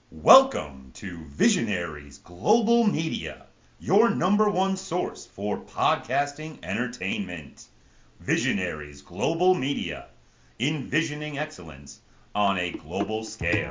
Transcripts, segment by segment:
Welcome to Visionaries Global Media, your number one source for podcasting entertainment. Visionaries Global Media, envisioning excellence on a global scale.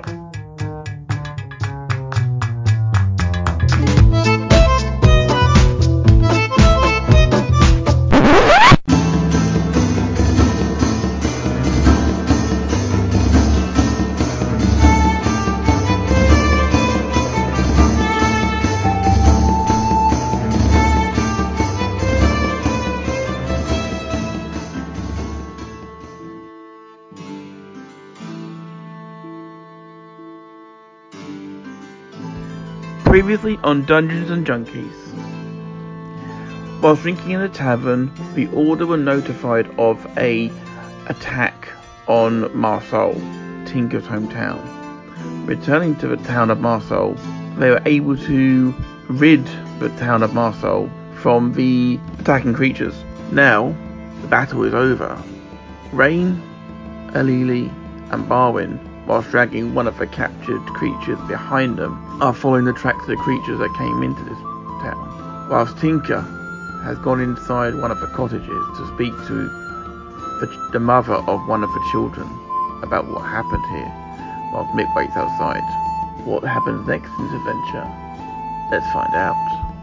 Previously on Dungeons and Junkies. Whilst drinking in the tavern, the Order were notified of a attack on Marseille, Tinker's hometown. Returning to the town of Marseille, they were able to rid the town of Marseille from the attacking creatures. Now, the battle is over. Rain, Alili, and Barwin, whilst dragging one of the captured creatures behind them, are following the tracks of the creatures that came into this town. Whilst Tinker has gone inside one of the cottages to speak to the mother of one of the children about what happened here, whilst Mick waits outside. What happens next in this adventure? Let's find out.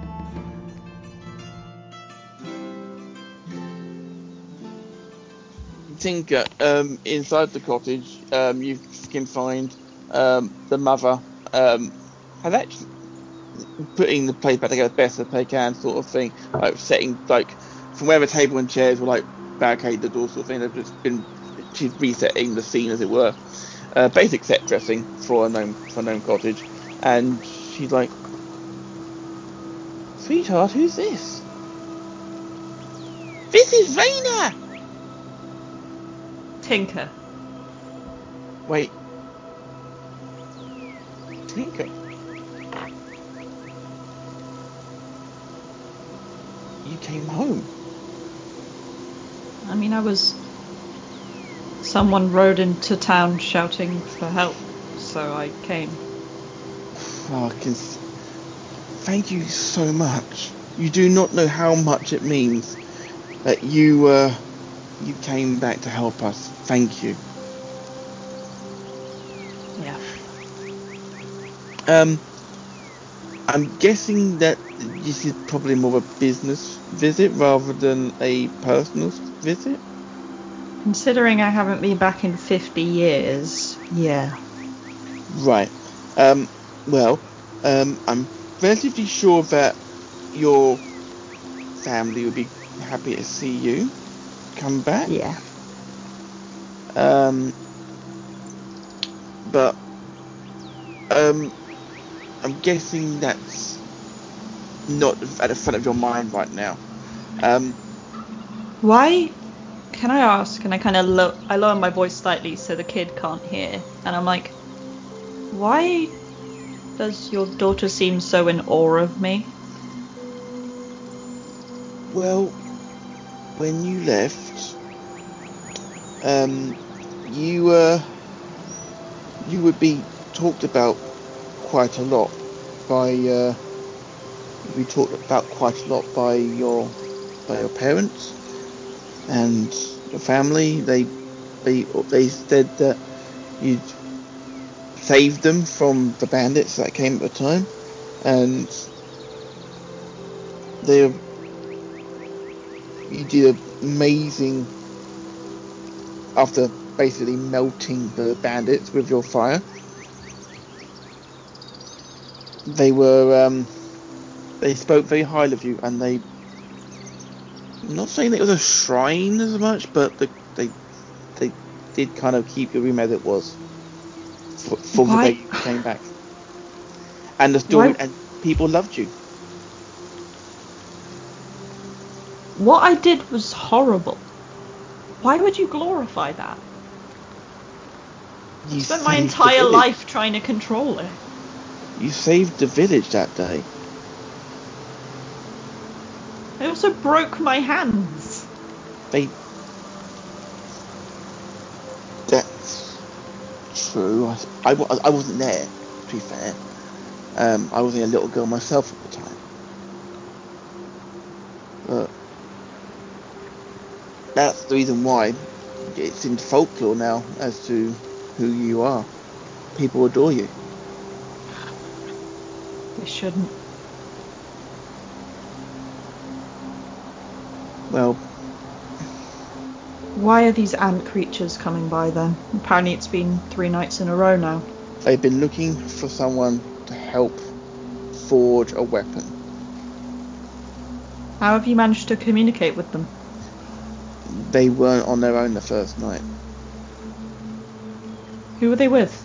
Tinker, inside the cottage, you can find the mother has actually putting the place back together best as they can, sort of thing, like setting, like, from where the table and chairs were like barricade the door, sort of thing. They've just been, she's resetting the scene, as it were. Basic set dressing for a gnome cottage, and she's like, "Sweetheart, who's this?" "This is Raina." Tinker. Wait. Tinker? You came home? I mean, someone rode into town shouting for help, so I came. Thank you so much. You do not know how much it means that you came back to help us. Thank you. Yeah. I'm guessing that this is probably more of a business visit rather than a personal visit? Considering I haven't been back in 50 years, yeah. Right. I'm relatively sure that your family would be happy to see you come back. Yeah. But I'm guessing that's not at the front of your mind right now. Why? Can I ask? And I kind of I lower my voice slightly so the kid can't hear. And I'm like, why does your daughter seem so in awe of me? Well, when you left, you would be talked about quite a lot by your parents and your family. They said that you'd saved them from the bandits that came at the time, and you did amazing after basically melting the bandits with your fire. They spoke very highly of you, and I'm not saying that it was a shrine as much, but they did kind of keep your room as it was from the day you came back. And the story, and people loved you. What I did was horrible. Why would you glorify that? I spent my entire life trying to control it. You saved the village that day. I also broke my hands. That's true. I wasn't there be fair. I was a little girl myself at the time. But that's the reason why it's in folklore now as to who you are. People adore you. They shouldn't. Well, why are these ant creatures coming by then? Apparently it's been 3 nights in a row now. they've been looking for someone to help forge a weapon. How have you managed to communicate with them? They weren't on their own the first night. Who were they with?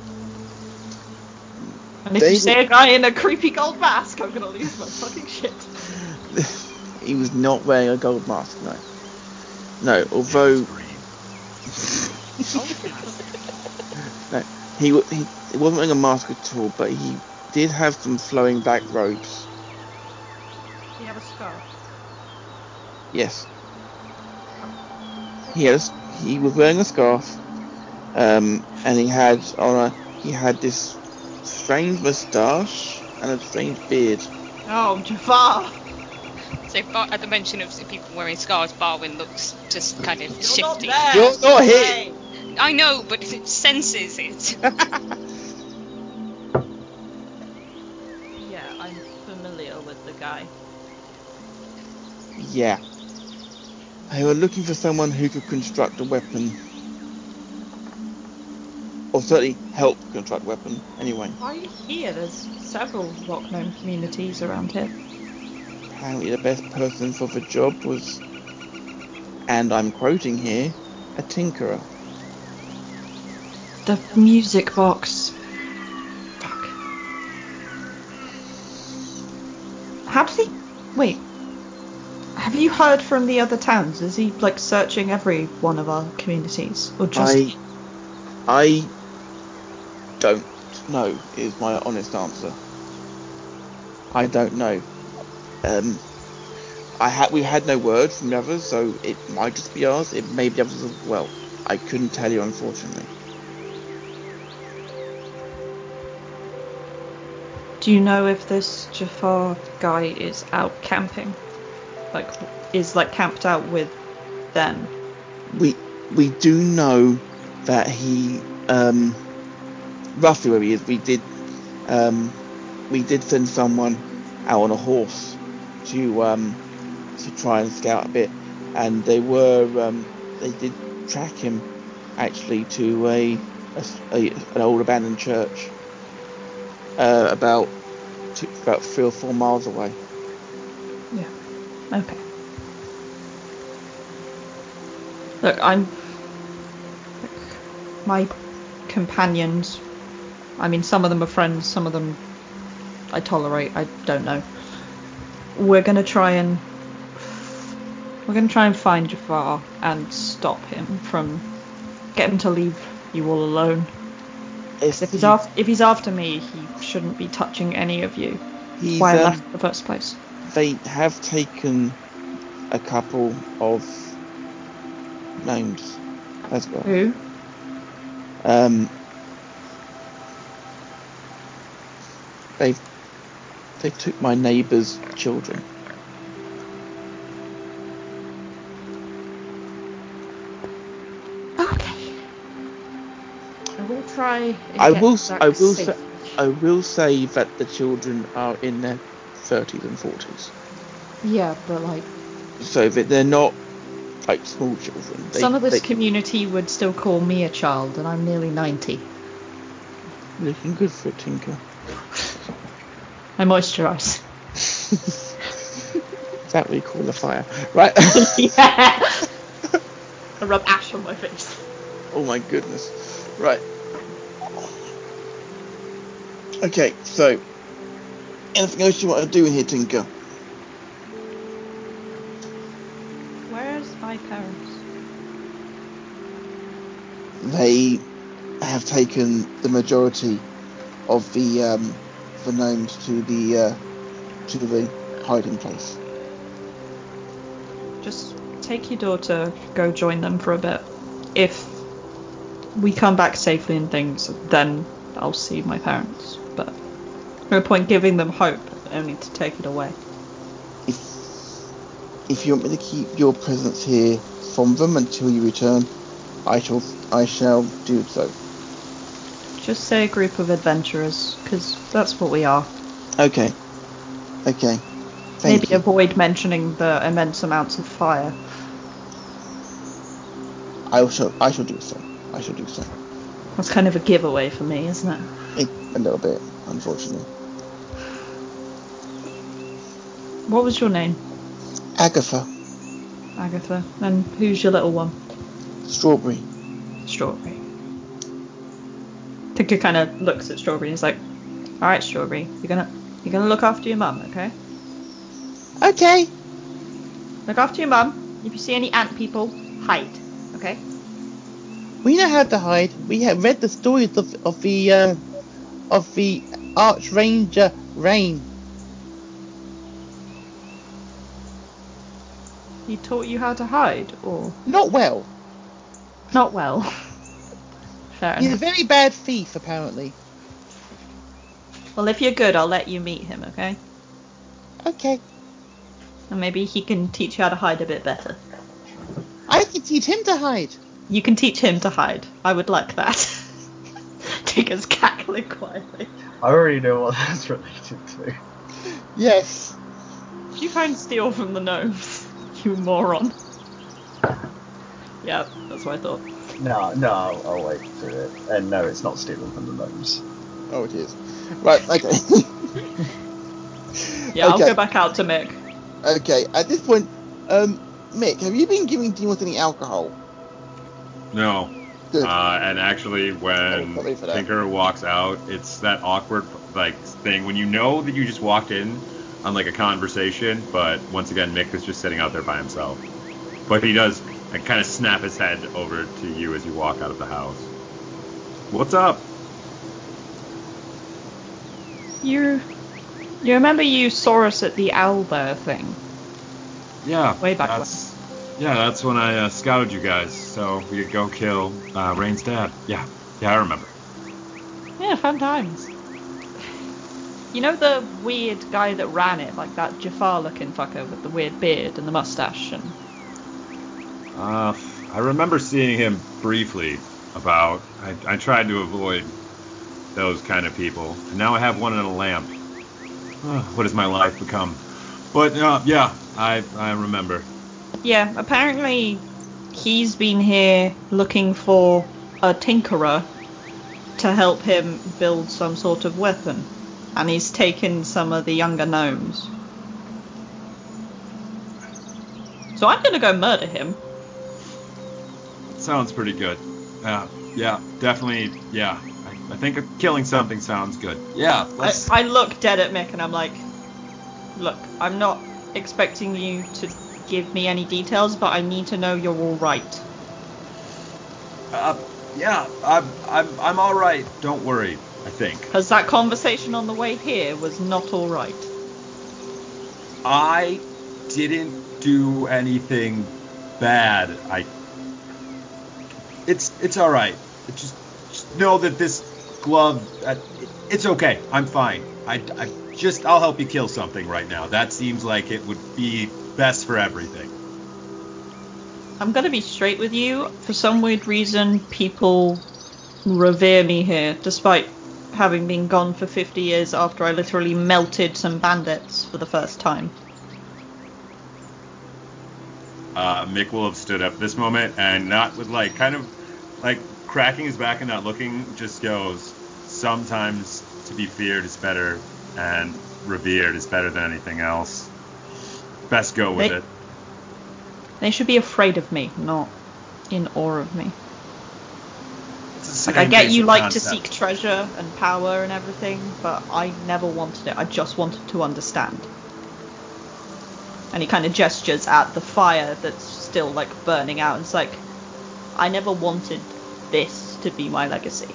And if They you say a guy in a creepy gold mask, I'm gonna lose my fucking shit. He was not wearing a gold mask, no. No, although... no, he wasn't wearing a mask at all, but he did have some flowing back robes. Do you have a scarf? Yes. He was wearing a scarf, and he had this strange moustache and a strange beard. Oh, Jafar! So at the mention of people wearing scarves, Barwin looks just kind of shifty. You're not here! I know, but it senses it. Yeah, I'm familiar with the guy. Yeah. They were looking for someone who could construct a weapon. Or certainly help construct a weapon, anyway. Why are you here? There's several rock gnome communities around here. Apparently the best person for the job was, and I'm quoting here, a tinkerer. The music box. Fuck. How did he... Wait. Have you heard from the other towns? Is he, like, searching every one of our communities? Or just... I don't know, is my honest answer. I don't know. We had no word from the others, so it might just be ours. It may be others as well. I couldn't tell you, unfortunately. Do you know if this Jafar guy is out camping? Like, is, like, camped out with them? We do know that he, roughly where he is. We did send someone out on a horse to try and scout a bit, and they did track him actually to an old abandoned church about 3 or 4 miles away. Yeah. Okay. Look, my companions, I mean, some of them are friends, some of them I tolerate, I don't know. We're gonna try and find Jafar and stop him get him to leave you all alone. If he's after me, he shouldn't be touching any of you. That's why I left in the first place. They have taken a couple of names as well. Who? They took my neighbour's children. Okay. I will try and I get will safely. I will say that the children are in their 30s and 40s. Yeah, but like... So that they're not like small children. Some of this community would still call me a child, and I'm nearly 90. Looking good for a tinker. I moisturise. Is that what you call a fire? Right. Yeah. I rub ash on my face. Oh my goodness. Right. Okay, so anything else you want to do in here, Tinker? Where's my parents? They have taken the majority of the gnomes to the hiding place. Just take your daughter, go join them for a bit. If we come back safely and things, then I'll see my parents. But No point giving them hope, only to take it away. If you want me to keep your presence here from them until you return, I shall do so. Just say a group of adventurers, because that's what we are. Okay. Maybe avoid mentioning the immense amounts of fire. I shall do so. That's kind of a giveaway for me, isn't it? A little bit, unfortunately. What was your name? Agatha. And who's your little one? Strawberry. Tinker kind of looks at Strawberry and is like, "All right, Strawberry, you're gonna look after your mum, okay? Okay. Look after your mum. If you see any ant people, hide, okay?" We know how to hide. We have read the stories of the Archranger Rain. He taught you how to hide, or Not well. not well? Fair He's a enough. very bad thief, apparently. Well, if you're good, I'll let you meet him, okay? Okay. And maybe he can teach you how to hide a bit better. I can teach him to hide. You can teach him to hide. I would like that. Tinker's cackling quietly. I already know what that's related to. Yes. Did you try and steal from the gnomes? You moron. Yeah, that's what I thought. No, I'll wait for it. And no, it's not stealing from the gnomes. Oh, it is. Right, okay. Yeah, I'll go back out to Mick. Okay, at this point, Mick, have you been giving Deimos any alcohol? No. Good. And actually, when Sorry for that. Tinker walks out, it's that awkward thing when you know that you just walked in on a conversation, but once again, Mick is just sitting out there by himself. But he does kind of snap his head over to you as you walk out of the house. What's up? You remember you saw us at the owlbear thing? Yeah. Way back That's when I scouted you guys, so we could go kill Rain's dad. Yeah, I remember. Yeah, fun times. You know the weird guy that ran it, like that Jafar-looking fucker with the weird beard and the mustache? And I remember seeing him briefly. I tried to avoid those kind of people, and now I have one in a lamp. What has my life become? But yeah, I remember. yeah, apparently he's been here looking for a tinkerer to help him build some sort of weapon, and he's taken some of the younger gnomes. So I'm gonna go murder him. Sounds pretty good. Yeah, definitely. Yeah, I think killing something sounds good. Yeah, let's. I look dead at Mick and I'm like, look, I'm not expecting you to give me any details, but I need to know you're all right. Yeah, I'm all right. Don't worry. I think. Because that conversation on the way here was not all right. I didn't do anything bad. It's all right. Just know that this glove, it's okay. I'm fine. I'll help you kill something right now. That seems like it would be best for everything. I'm gonna be straight with you. For some weird reason, people revere me here, despite having been gone for 50 years after I literally melted some bandits for the first time. Mick will have stood up this moment and not with kind of cracking his back and not looking, just goes, sometimes to be feared is better and revered is better than anything else. Best go with it. They should be afraid of me, not in awe of me. I get you like to seek treasure and power and everything, but I never wanted it. I just wanted to understand. And he kind of gestures at the fire that's still burning out. It's like, I never wanted this to be my legacy.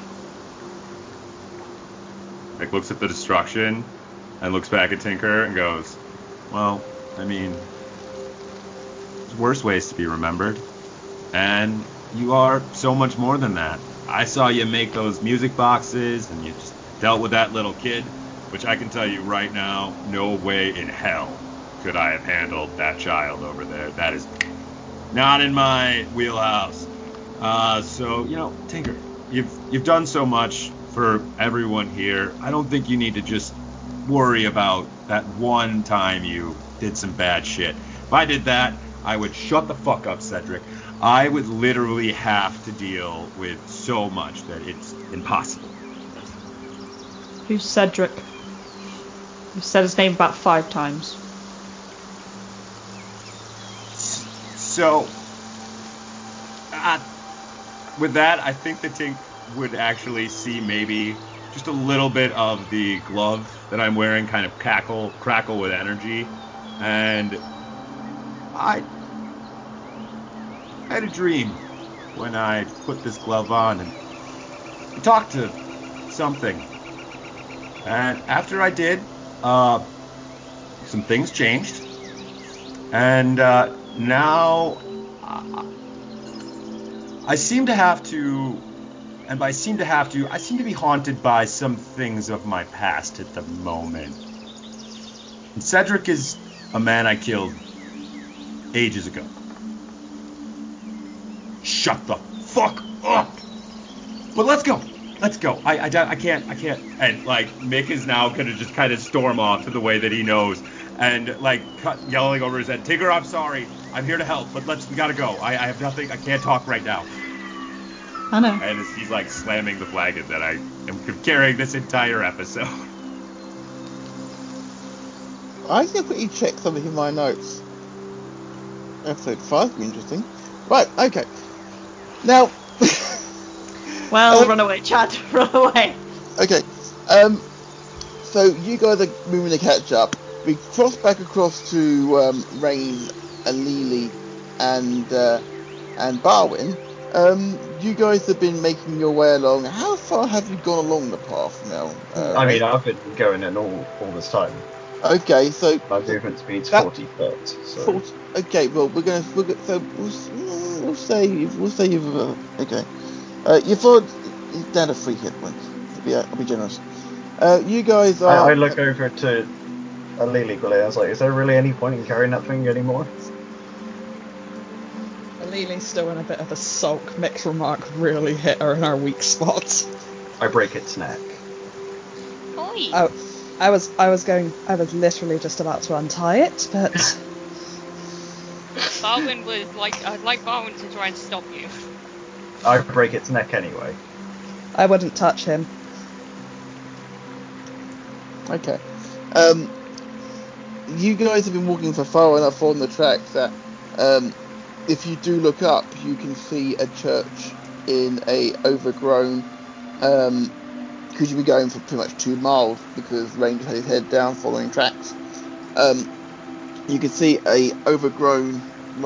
Mick looks at the destruction and looks back at Tinker and goes, well, I mean, there's worse ways to be remembered. And you are so much more than that. I saw you make those music boxes and you just dealt with that little kid. which I can tell you right now, no way in hell could I have handled that child over there. That is not in my wheelhouse. So, Tinker, you've done so much for everyone here. I don't think you need to just worry about that one time you did some bad shit. If I did that, I would shut the fuck up, Cedric. I would literally have to deal with so much that it's impossible. Who's Cedric? You've said his name about 5 times. So, with that, I think the Tink would actually see maybe just a little bit of the glove that I'm wearing kind of crackle with energy. And I had a dream when I put this glove on and I talked to something. And after I did, some things changed. And now I seem to have to, and by seem to have to, I seem to be haunted by some things of my past at the moment. And Cedric is a man I killed ages ago. Shut the fuck up! But let's go. I can't. And Mick is now gonna just kind of storm off to the way that he knows, and yelling over his head, "Tigger, I'm sorry. I'm here to help, but we gotta go. I have nothing. I can't talk right now." I know. And as he's slamming the flagon that I am carrying this entire episode. I think I quickly check something in my notes. Episode 5 would be interesting. Right, okay. Now. Well, run away, Chad. Run away. Okay. So you guys are moving to catch up. We cross back across to Rain, Lily, and Barwin. You guys have been making your way along. How far have you gone along the path now? I've been going in all this time. Okay, so my movement speed's 40 foot. So. 40, okay, well we'll say you've okay. You followed down to 3 hit points. I'll be generous. You guys are. I look over to Lily Goulet. I was like, is there really any point in carrying that thing anymore? Lily's still in a bit of a sulk. Mick's remark really hit her in her weak spots. I break its neck. Oi. Oh, I was literally just about to untie it, but Barwin was I'd like Barwin to try and stop you. I break its neck anyway. I wouldn't touch him. Okay. You guys have been walking for far enough on the tracks that if you do look up, you can see a church in a overgrown, because you've been going for pretty much 2 miles because Ranger had his head down following tracks. You can see a overgrown,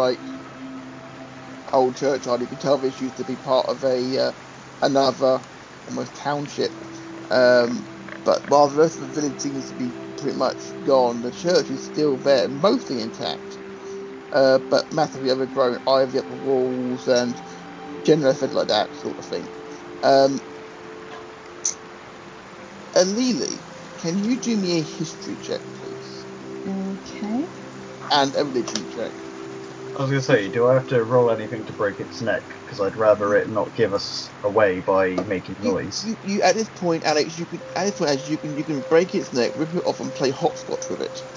old churchyard. You can tell this used to be part of another almost township. But while the rest of the village seems to be pretty much gone, the church is still there, mostly intact. But massively overgrown, ivy up the walls and general effect like that sort of thing. Lily, can you do me a history check, please? Okay. And a religion check. I was going to say, do I have to roll anything to break its neck? Because I'd rather it not give us away by making noise. You at this point, Alex, you can break its neck, rip it off, and play hopscotch with it.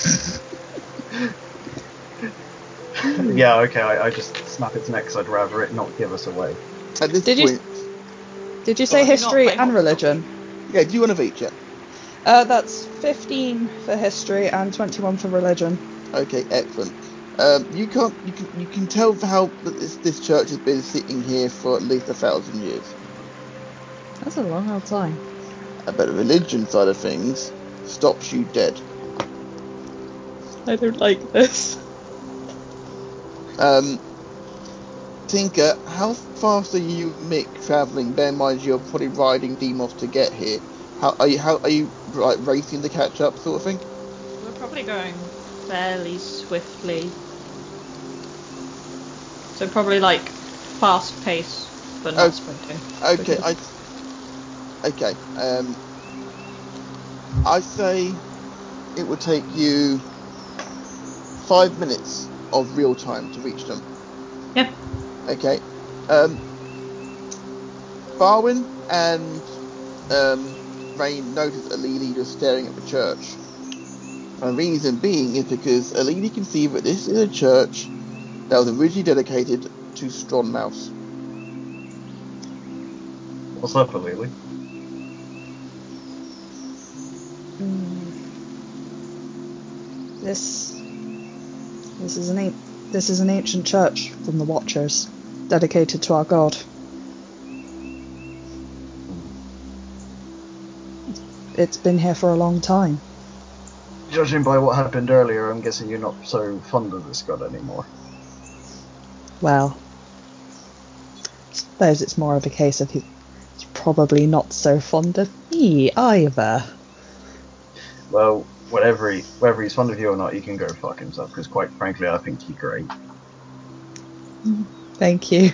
Yeah, okay, I just snap its neck because I'd rather it not give us away. At this point, did you say history and religion? Yeah, do one of each, yeah. That's 15 for history and 21 for religion. Okay, excellent. You can tell how this church has been sitting here for at least 1,000 years. That's a long old time. But the religion side of things stops you dead. I don't like this. Tinker, how fast are you, Mick, travelling? Bear in mind you're probably riding Demos to get here. How are you racing to catch up, sort of thing? We're probably going fairly swiftly. So probably fast pace, but not sprinting. Okay, I say it would take you 5 minutes of real time to reach them. Yep. Okay. Barwin and Rain notice Alili just staring at the church. And the reason being is because Alili can see that this is a church that was originally dedicated to Stronmouse. What's up, Alili? This is an ancient church from the Watchers, dedicated to our god. It's been here for a long time. Judging by what happened earlier, I'm guessing you're not so fond of this god anymore. Well, I suppose it's more of a case of he's probably not so fond of me either. Well, whether he's fond of you or not, he can go fuck himself, because quite frankly, I think you're great. Thank you.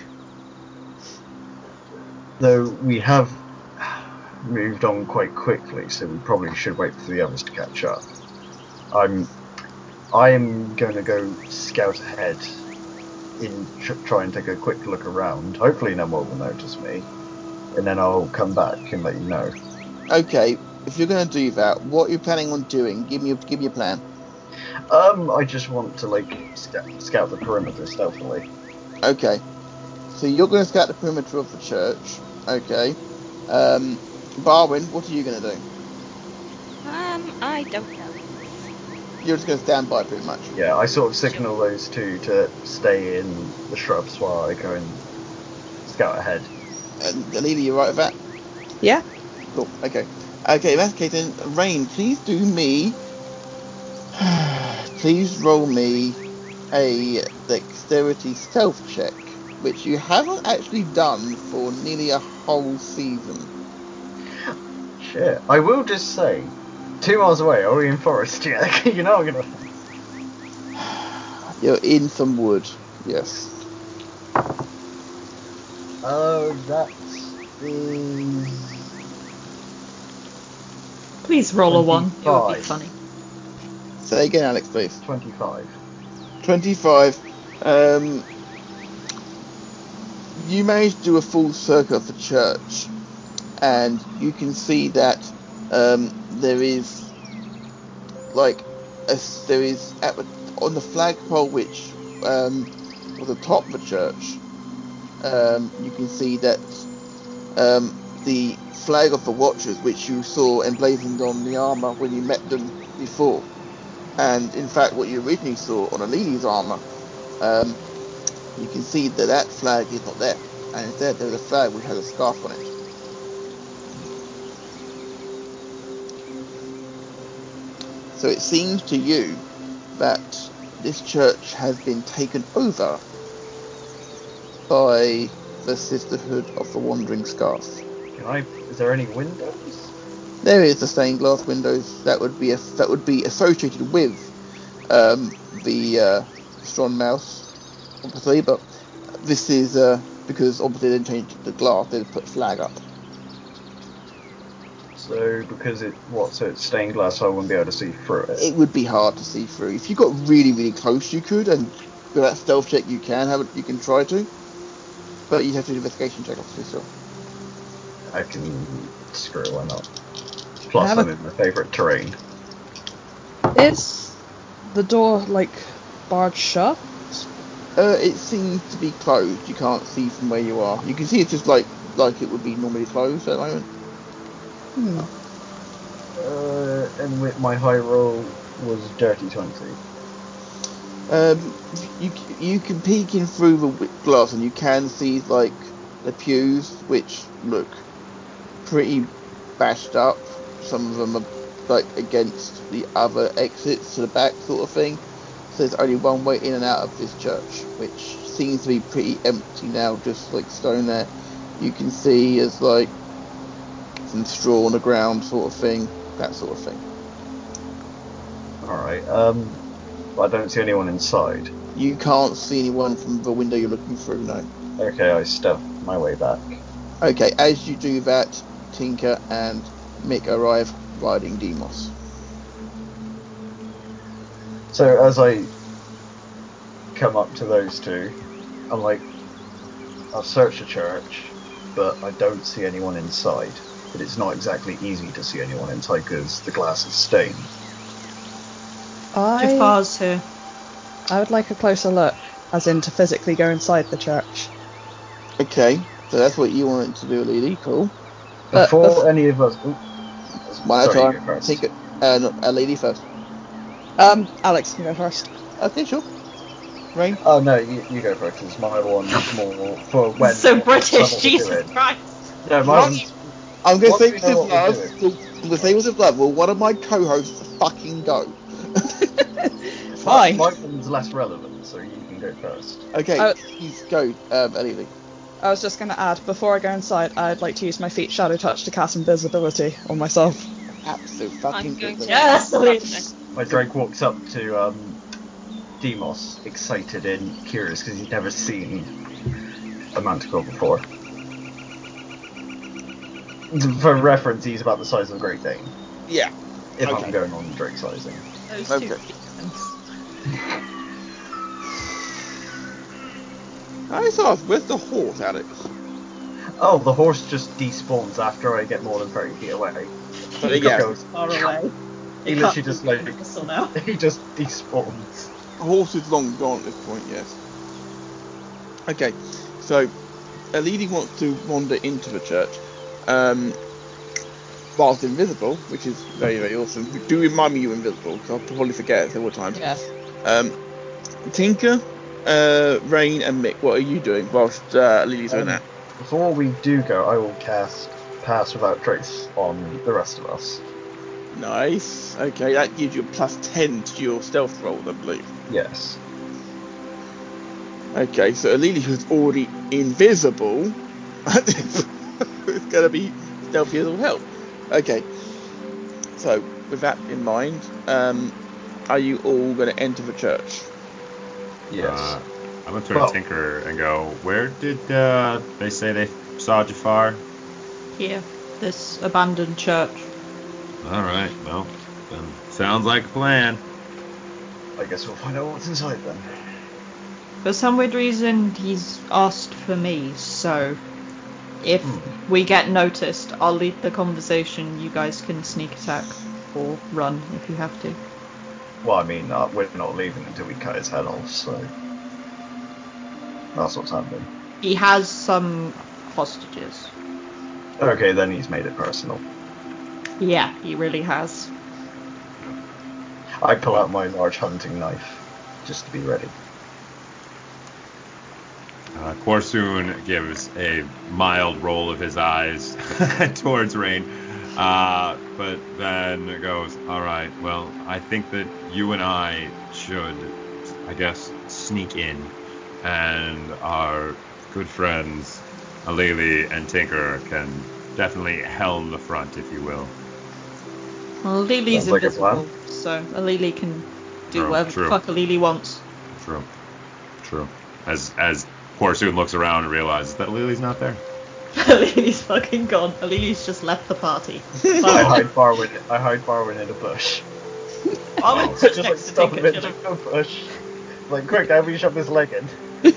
Though we have moved on quite quickly, so we probably should wait for the others to catch up. I'm going to go scout ahead in try and take a quick look around. Hopefully no one will notice me, and then I'll come back and let you know. Okay, if you're going to do that, what are you planning on doing? Give me a plan. I just want to scout the perimeter stealthily. Okay, so you're going to scout the perimeter of the church. Okay. Barwin, what are you going to do? I don't know. You're just going to stand by, pretty much. Yeah, I sort of signal those two to stay in the shrubs while I go and scout ahead. And Alili, you right with that? Yeah. Cool. Okay. Okay, in that case then, Rain, please do me. Please roll me a dexterity stealth check, which you haven't actually done for nearly a whole season. Shit. I will just say, 2 miles away, are we in forest yet? You know I'm gonna... You're in some wood, yes. That is... Please roll a 1. It would be 25. funny. Say again, Alex, please. 25. 25. You managed to do a full circle of the church, and you can see that there is on the flagpole which was atop the church. You can see that the flag of the Watchers, which you saw emblazoned on the armor when you met them before, and in fact what you originally saw on Alili's armor, you can see that flag is not there, and instead there's a flag which has a scarf on it. So it seems to you that this church has been taken over by the Sisterhood of the Wandering Scarf. Is there any windows? There is the stained glass windows that would be associated with the Stronmouse, obviously, but this is because obviously they didn't change the glass, they put a flag up. So because it's stained glass, so I wouldn't be able to see through it. It would be hard to see through. If you got really, really close, you could, and with that stealth check, you can try to, but you have to do an investigation check, obviously. Still, I can screw. Why not? Plus, I'm in my favourite terrain. Is the door barred shut? It seems to be closed. You can't see from where you are. You can see it's just like it would be normally closed at the moment. And with my high roll was dirty 20. You can peek in through the glass and you can see the pews, which look pretty bashed up. Some of them are against the other exits to the back, sort of thing. So there's only one way in and out of this church, which seems to be pretty empty now, just stone there. You can see as some straw on the ground, sort of thing, that sort of thing. Alright, I don't see anyone inside. You can't see anyone from the window you're looking through, no. Okay, I stealth my way back. Okay, as you do that, Tinker and Mick arrive. riding Demos. So as I come up to those two, I'm like, I've searched the church, but I don't see anyone inside. But it's not exactly easy to see anyone inside because the glass is stained. Jafar's here. I would like a closer look, as in to physically go inside the church. Okay, so that's what you wanted to do, Lily. Cool. Before any of us... One at a sorry, time. you go first. Take it. No, a lady first. Alex can go first. Okay, sure. Rain? Oh no, you go first, because my one's more for when... So British, what we're Jesus doing. Christ. No, my one's... I'm going to Once say we this know with what we're love. doing. I'm going to say this with love. Will one of my co-hosts fucking go? Fine. My one's less relevant, so you can go first. Okay, please go, Lily. I was just going to add, before I go inside, I'd like to use my feet shadow touch to cast invisibility on myself. Absolute I'm fucking going to. good. Yes, Yes. My Drake walks up to Demos, excited and curious because he's never seen a manticore before. For reference, he's about the size of a Great Dane. Yeah. If Okay. I'm going on Drake sizing. Those Okay. two demons. I just asked, where's the horse, Alex? Oh, the horse just despawns after I get more than 30 feet away. But He yeah, goes, Far away. he It literally can't just be like, universal now. he just despawns. the horse is long gone at this point, yes. Okay, so a lady wants to wander into the church, whilst invisible, which is very, very awesome. Do remind me you're invisible, because I'll probably forget it several times. Yeah. Tinker, Rain, and Mick, what are you doing whilst Lily's doing that? Before we do go, I will cast Pass Without Trace on the rest of us. Nice. Okay, that gives you a +10 to your stealth roll, I believe. Yes. Okay, so Lily, who's already invisible, it's going to be stealthy as all hell. Okay, so with that in mind, are you all going to enter the church? Yes. I'm going to turn to Tinker and go, where did they say they saw Jafar? Here, this abandoned church. All right, well, then sounds like a plan. I guess we'll find out what's inside then. For some weird reason, he's asked for me, so if we get noticed, I'll lead the conversation. You guys can sneak attack or run if you have to. Well, I mean, we're not leaving until we cut his head off, so that's what's happening. He has some hostages. Okay, then he's made it personal. Yeah, he really has. I pull out my large hunting knife, just to be ready. Korsoon gives a mild roll of his eyes towards Rain, but then goes, all right, well, I think that you and I should, I guess, sneak in, and our good friends, Aleli and Tinker, can definitely helm the front, if you will. Well, Lily's Sounds like a invisible, plan. so Aleli can do Oh, whatever true. the fuck Aleli wants. True. As Korsoon looks around and realizes that Aleli's not there. Aleli's fucking gone. Aleli's just left the party. I hide Barwin in a bush. I would sit Just like next to stop him Tinker, in should a bush. Like, quick, how do we shove this leg in?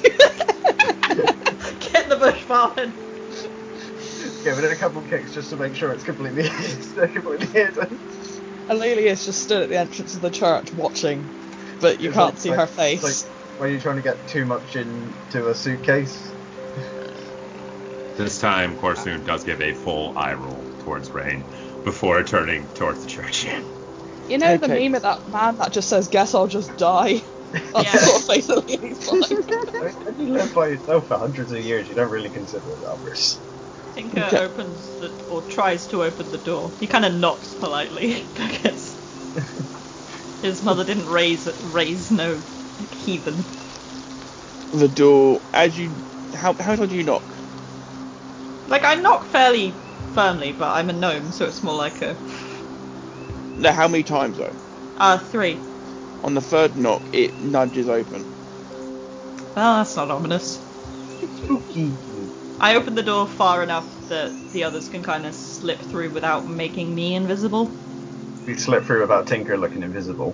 Get in the bush, Marvin. Give it a couple kicks just to make sure it's completely hidden. Aleli is just stood at the entrance of the church watching, but you It's can't like- see like- her face. It's like when you're trying to get too much into a suitcase. This time, Korsoon does give a full eye roll towards Rain before turning towards the church. You know the Okay. meme of that man that just says, "Guess I'll just die." That's the Yeah. sort of face Aleli's like. I mean, when you live by yourself for hundreds of years, you don't really consider it others. Tinker Okay. opens or tries to open the door. He kind of knocks politely because his mother didn't raise no heathen. The door, how tall do you knock? Like, I knock fairly firmly, but I'm a gnome, so it's more like a No, how many times though? 3. On the third knock, it nudges open. Well, that's not ominous. Spooky. I open the door far enough that the others can kind of slip through without making me invisible. We slip through without Tinker looking invisible.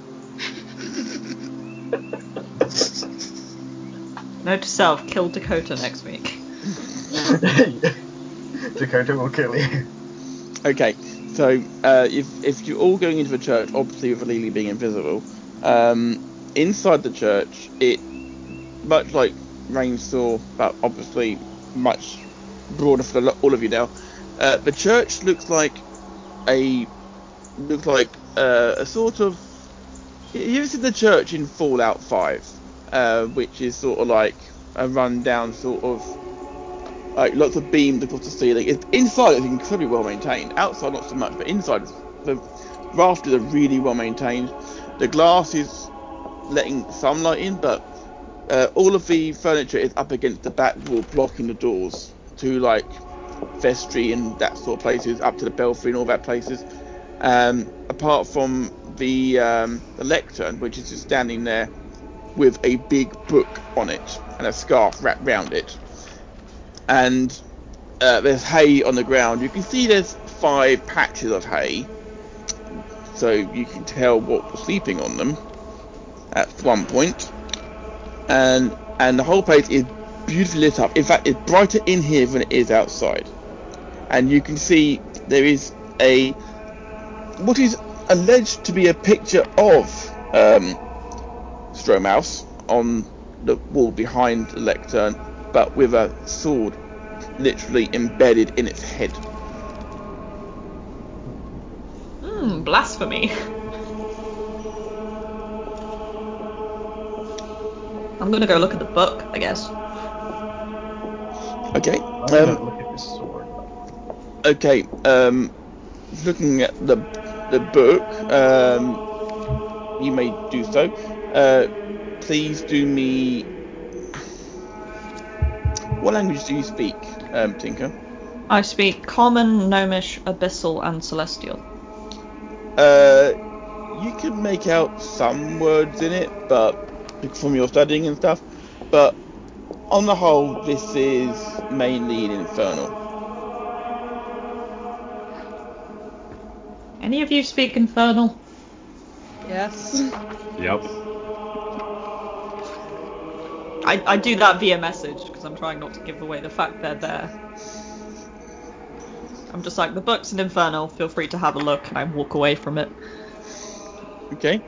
Note to self: kill Dakota next week. Dakota will kill you. Okay, so if you're all going into the church, obviously with Lily being invisible, inside the church, it much like Rain saw, but obviously much broader for all of you now. The church looks like a sort of. You ever seen the church in Fallout 5, which is sort of like a rundown sort of. Like lots of beams across the ceiling. Inside it's incredibly well maintained. Outside not so much, but inside the rafters are really well maintained. The glass is letting sunlight in, but all of the furniture is up against the back wall, blocking the doors to like vestry and that sort of places, up to the belfry and all that places. Apart from the lectern, which is just standing there with a big book on it and a scarf wrapped round it. And there's hay on the ground. You can see there's 5 patches of hay, so you can tell what was sleeping on them at one point. And the whole place is beautifully lit up. In fact, it's brighter in here than it is outside. And you can see there is what is alleged to be a picture of Strohmouse on the wall behind the lectern, but with a sword literally embedded in its head. Blasphemy. I'm gonna go look at the book, I guess. Okay. I'm gonna look at this sword. Okay. Looking at the book, you may do so. Please do me. What language do you speak, Tinker? I speak Common, Gnomish, Abyssal, and Celestial. You can make out some words in it, but from your studying and stuff. But on the whole, this is mainly in Infernal. Any of you speak Infernal? Yes. Yep. I do that via message because I'm trying not to give away the fact they're there. I'm just like, the book's in Infernal, feel free to have a look, and I walk away from it. Okay.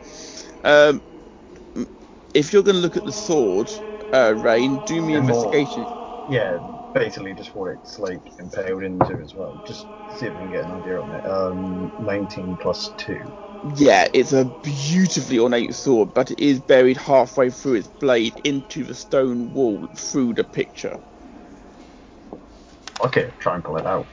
If you're going to look at the sword, Rain, do me investigation. Yeah, basically just what it's like impaled into as well. Just see if we can get an idea on it. 19 plus 2. Yeah, it's a beautifully ornate sword, but it is buried halfway through its blade into the stone wall through the picture. Okay, try and pull it out.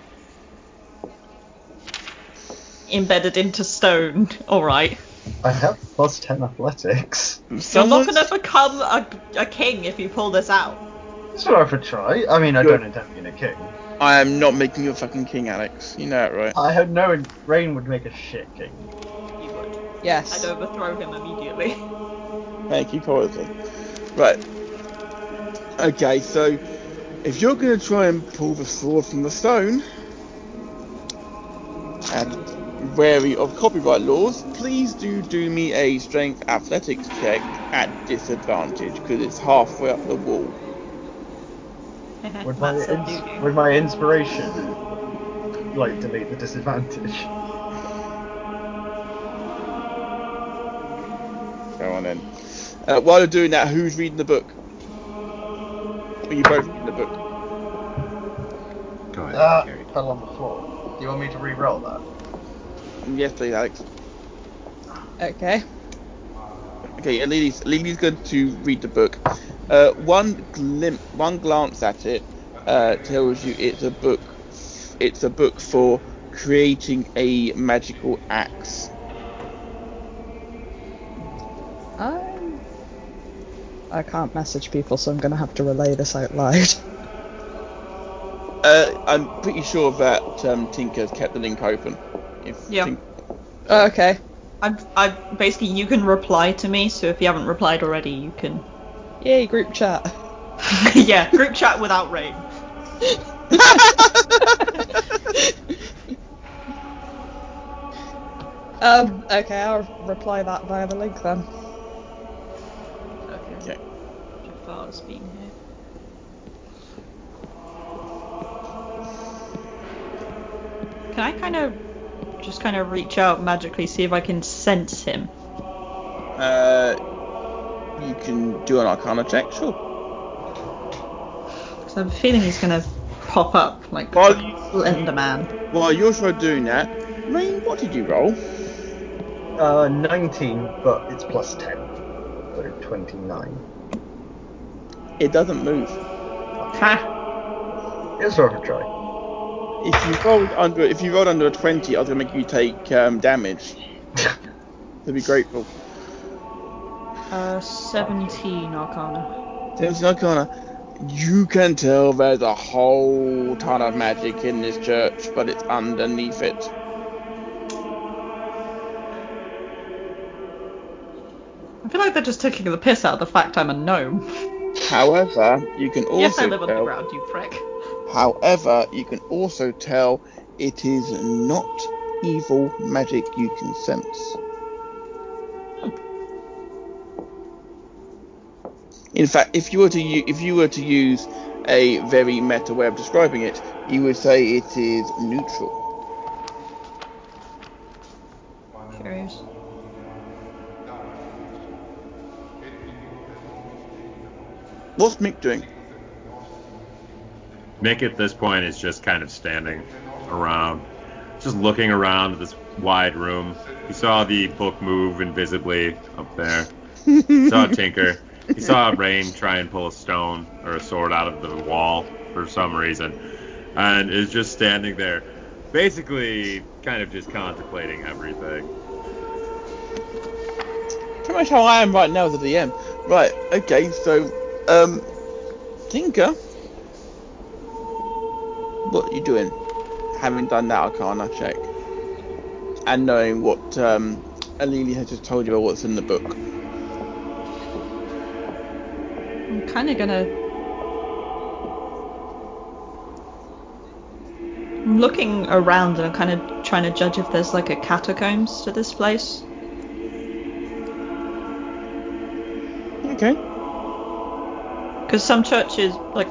Embedded into stone. Alright. I have plus 10 athletics. You're not going to become a king if you pull this out. It's worth a try. I mean, I don't intend being a king. I am not making you a fucking king, Alex. You know that, right? I had no... Rain would make a shit king. He would. Yes. I'd overthrow him immediately. Thank you, Poison. Right. Okay, so if you're going to try and pull the sword from the stone, and wary of copyright laws, please do me a strength athletics check at disadvantage, because it's halfway up the wall. Would my inspiration like delete the disadvantage? Go on then. While you're doing that, who's reading the book? Are you both reading the book? Go ahead, Carrie. Fell on the floor. Do you want me to re-roll that? Yes, please, Alex. Okay. Okay, Lily's going to read the book. One glance at it tells you it's a book. It's a book for creating a magical axe. I can't message people, so I'm going to have to relay this out loud. I'm pretty sure that Tinker's kept the link open. Yeah. Okay. I basically, you can reply to me, so if you haven't replied already, you can... Yay, group chat. Yeah, group chat without Rain. Okay, I'll reply that via the link then. Okay. Jafar's been here. Can I kind of reach out magically, see if I can sense him? You can do an Arcana check, sure. Because I have a feeling he's going to pop up like Slenderman. While you're trying doing that, Rain, what did you roll? 19, but it's plus 10, so 29. It doesn't move. Ha! It's worth a try. If you rolled under a 20, I was gonna make you take damage. To be grateful. 17 Arcana. 17 Arcana. You can tell there's a whole ton of magic in this church, but it's underneath it. I feel like they're just taking the piss out of the fact I'm a gnome. However, you can also yes, I live underground, you prick. However, you can also tell it is not evil magic you can sense. In fact, if you were to use a very meta way of describing it, you would say it is neutral. Curious. What's Mick doing? Mick at this point is just kind of standing around, just looking around at this wide room. He saw the book move invisibly up there. He saw Tinker. He saw Rain try and pull a stone or a sword out of the wall for some reason, and is just standing there, basically kind of just contemplating everything. Pretty much how I am right now as a DM. Right, okay, so, Tinker, what are you doing? Having done that Arcana check, and knowing what Alili has just told you about what's in the book. I'm kind of gonna... I'm looking around and I'm kind of trying to judge if there's like a catacombs to this place. Okay. Because some churches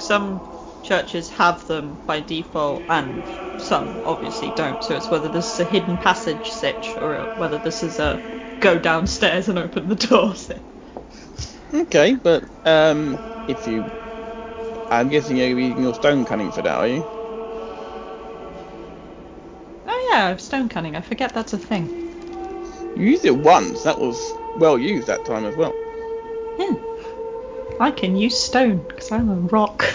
have them by default and some obviously don't. So it's whether this is a hidden passage sitch or whether this is a go downstairs and open the door sitch. Okay, but I'm guessing you're using your stone cunning for that, are you? Oh yeah, I have stone cunning. I forget that's a thing. You used it once. That was well used that time as well. Yeah. I can use stone because I'm a rock.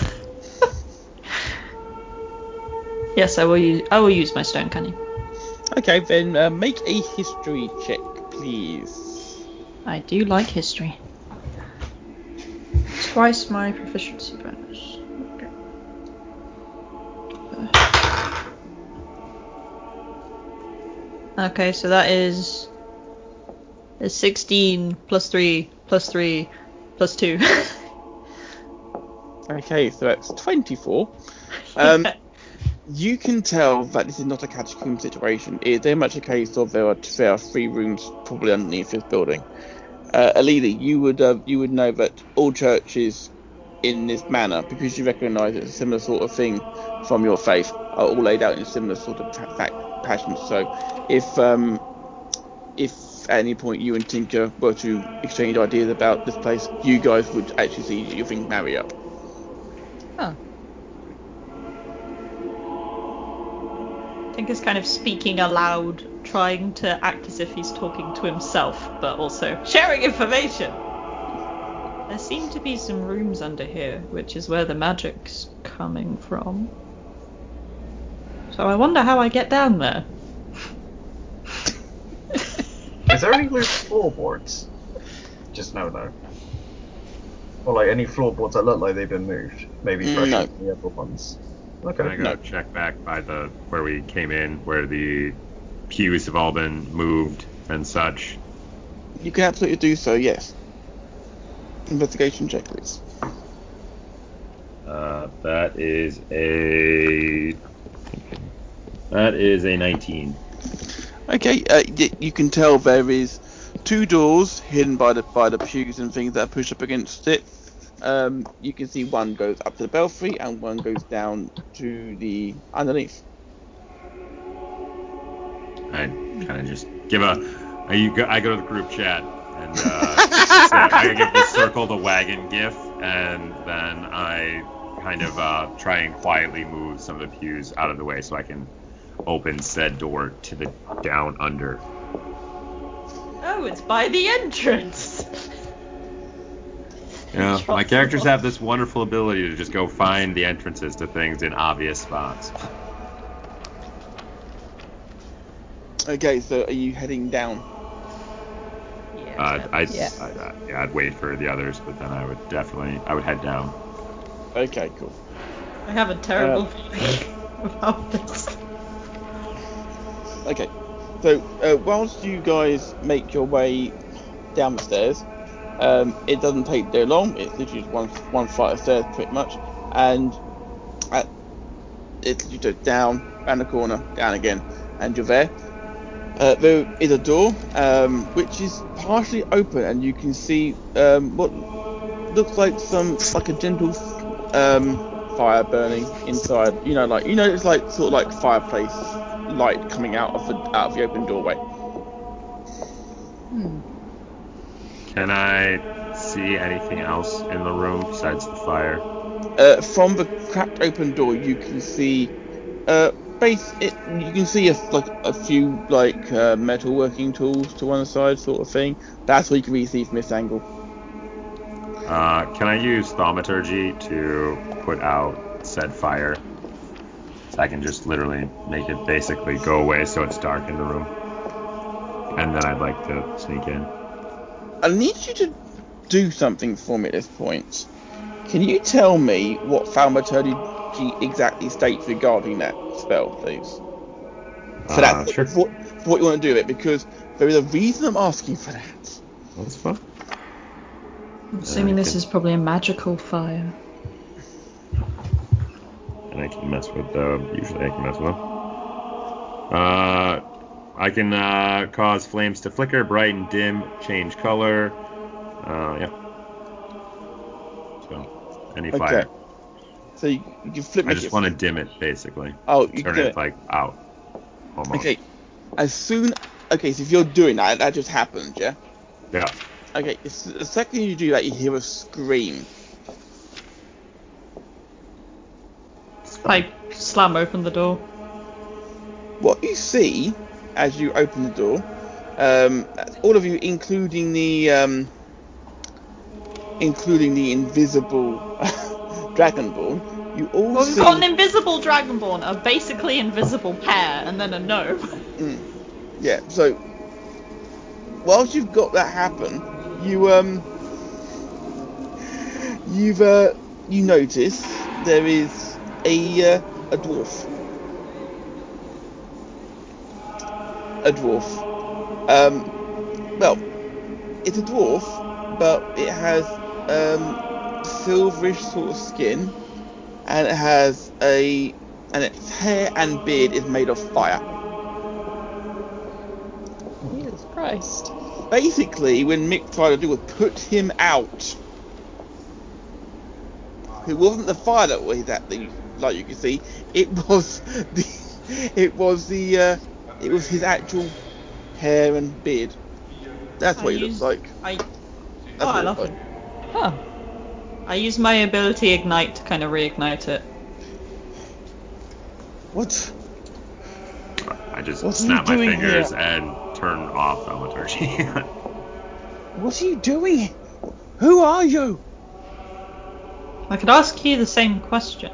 Yes, I will use my stone cunning. Okay, then make a history check, please. I do like history. Twice my proficiency bonus. Okay, so that is 16 plus 3 plus 3 plus 2. Okay, so that's 24. You can tell that this is not a catacomb situation. It's very much a case of there are 3 rooms probably underneath this building. Alili, you would know that all churches in this manner, because you recognise it's a similar sort of thing from your faith, are all laid out in similar sort of passions. So, if at any point you and Tinker were to exchange ideas about this place, you guys would actually see your thing marry up. Huh. Tinker's kind of speaking aloud, trying to act as if he's talking to himself, but also sharing information. There seem to be some rooms under here, which is where the magic's coming from. So I wonder how I get down there. Is there any loose floorboards? Just no. Or like any floorboards that look like they've been moved? Maybe fresh No. into the other ones. Okay. Can I go check back by where we came in, where the pews have all been moved and such? You can absolutely do so, yes. Investigation check, please. That is a 19. Okay, you can tell there is 2 doors hidden by the pews and things that are pushed up against it. You can see one goes up to the belfry and one goes down to the underneath. I kind of just give I go to the group chat and I give the circle the wagon gif, and then I kind of try and quietly move some of the pews out of the way so I can open said door to the down under. Oh, it's by the entrance. Yeah, my characters have this wonderful ability to just go find the entrances to things in obvious spots. Okay, so are you heading down? I'd wait for the others, but then I would head down. Okay, cool. I have a terrible feeling about this. Okay, so whilst you guys make your way down the stairs, it doesn't take very long. It's literally just one flight of stairs, pretty much, and it's literally just down, around the corner, down again, and you're there. There is a door, which is partially open, and you can see what looks like a gentle fire burning inside. It's like sort of like fireplace light coming out of the open doorway. Can I see anything else in the room besides the fire? From the cracked open door, you can see you can see a few metalworking tools to one side, sort of thing. That's what you can really see from this angle. Can I use thaumaturgy to put out said fire? So I can just literally make it basically go away so it's dark in the room. And then I'd like to sneak in. I need you to do something for me at this point. Can you tell me what thaumaturgy exactly states regarding that spell, please? Sure. For what you want to do it, because there is a reason I'm asking for that. That's fine. I'm assuming this is probably a magical fire. And I can mess with usually I can mess with them. I can cause flames to flicker, brighten, dim, change color. Yeah. So, any fire. So you can flip. I just want to dim it, basically. Oh, you turn can it like out. Almost. Okay. So if you're doing that just happens, yeah? Yeah. Okay, the second you do that, you hear a scream. I slam open the door. What you see as you open the door, all of you, including the invisible Dragonborn, you all see. We've got an invisible Dragonborn, a basically invisible pair, and then a gnome. Yeah. So whilst you've got that happen, you notice there is a dwarf. A dwarf. Well, it's a dwarf, but it has silverish sort of skin, and its hair and beard is made of fire. Jesus Christ. Basically, when Mick tried to do was put him out. It wasn't the fire that was that like you can see. It was his actual hair and beard. That's what he looks like. I love it. Huh. I use my ability Ignite to kind of reignite it. What? I just snap my fingers and turn off thaumaturgy. What are you doing? Who are you? I could ask you the same question.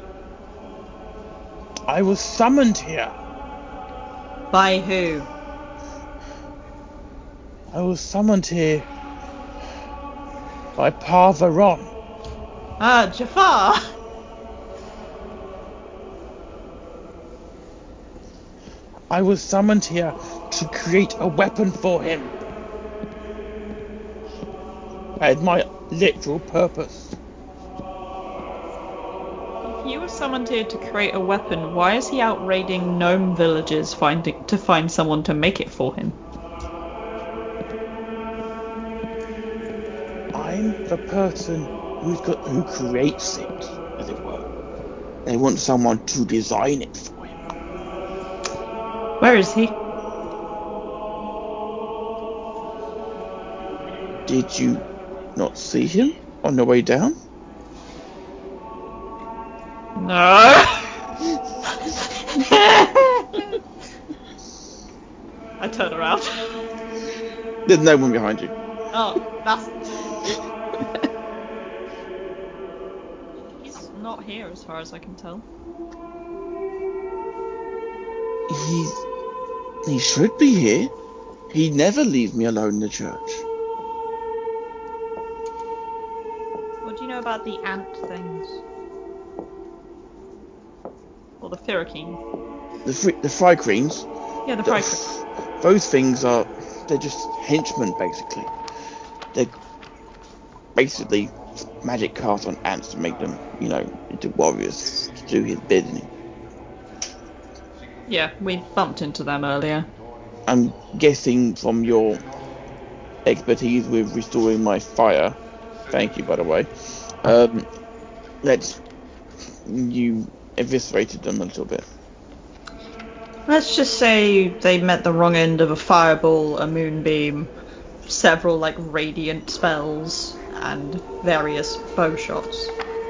I was summoned here. By who? I was summoned here by Parvaron. Ah, Jafar! I was summoned here to create a weapon for him. I had my literal purpose. If you were summoned here to create a weapon, why is he out raiding gnome villages to find someone to make it for him? I'm the person who creates it, as it were. They want someone to design it for him. Where is he? Did you not see him on the way down? No. I turn around. There's no one behind you. Oh, that's... He's not here as far as I can tell. He should be here. He never leaves me alone in the church. What do you know about the ant things? Or the Firokeen? The Frycreens. Yeah, the Frycreens. Those things they're just henchmen, basically. They're basically magic cast on ants to make them, into warriors to do his bidding. Yeah, we bumped into them earlier. I'm guessing from your expertise with restoring my fire, thank you by the way, that you eviscerated them a little bit. Let's just say they met the wrong end of a fireball, a moonbeam, several radiant spells, and various bow shots.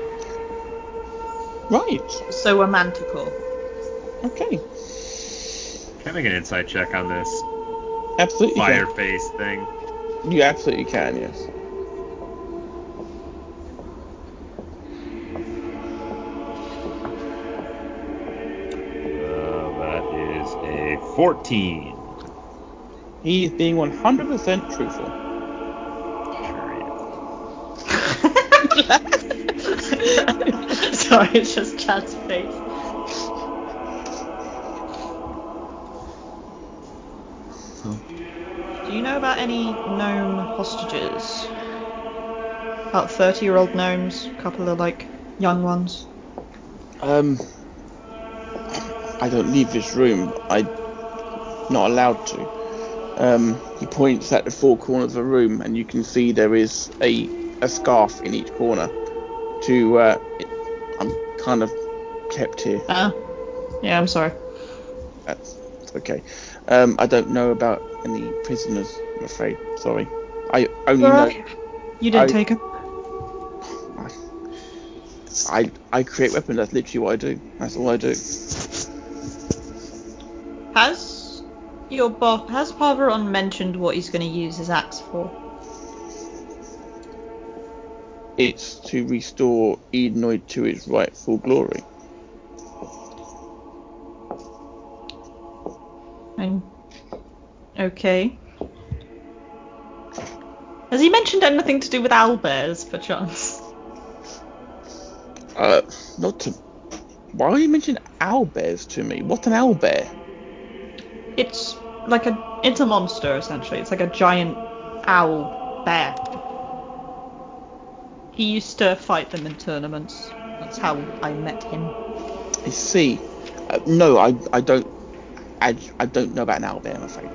Right. So a manticore. Okay. Can I make an insight check on this Absolutely. fire face thing? You absolutely can, yes. That is a 14. He is being 100% truthful. Sorry, it's just Chad's face. Do you know about any gnome hostages? About 30-year-old gnomes, a couple of young ones. I don't leave this room. I'm not allowed to. He points at the four corners of the room, and you can see there is a scarf in each corner. I'm kind of kept here. Yeah, I'm sorry. That's okay. I don't know about any prisoners, I'm afraid. Sorry. I only know. You didn't take them. I create weapons. That's literally what I do. That's all I do. Has Parveron mentioned what he's going to use his axe for? It's to restore Edenoid to its rightful glory. Okay. Has he mentioned anything to do with owlbears, perchance? Not to... Why are you mentioning owlbears to me? What's an owlbear? It's it's a monster, essentially. It's like a giant owl bear. He used to fight them in tournaments. That's how I met him. I see. No, I don't. I don't know about an owlbear, I'm afraid.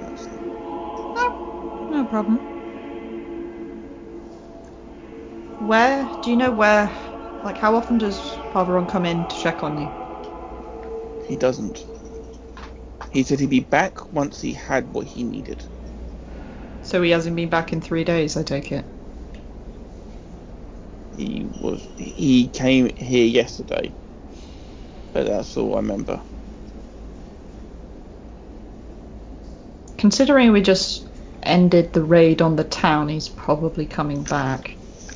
No problem. Do you know where? How often does Parveron come in to check on you? He doesn't. He said he'd be back once he had what he needed. So he hasn't been back in 3 days, I take it? He came here yesterday. But that's all I remember. Considering we just ended the raid on the town, he's probably coming back.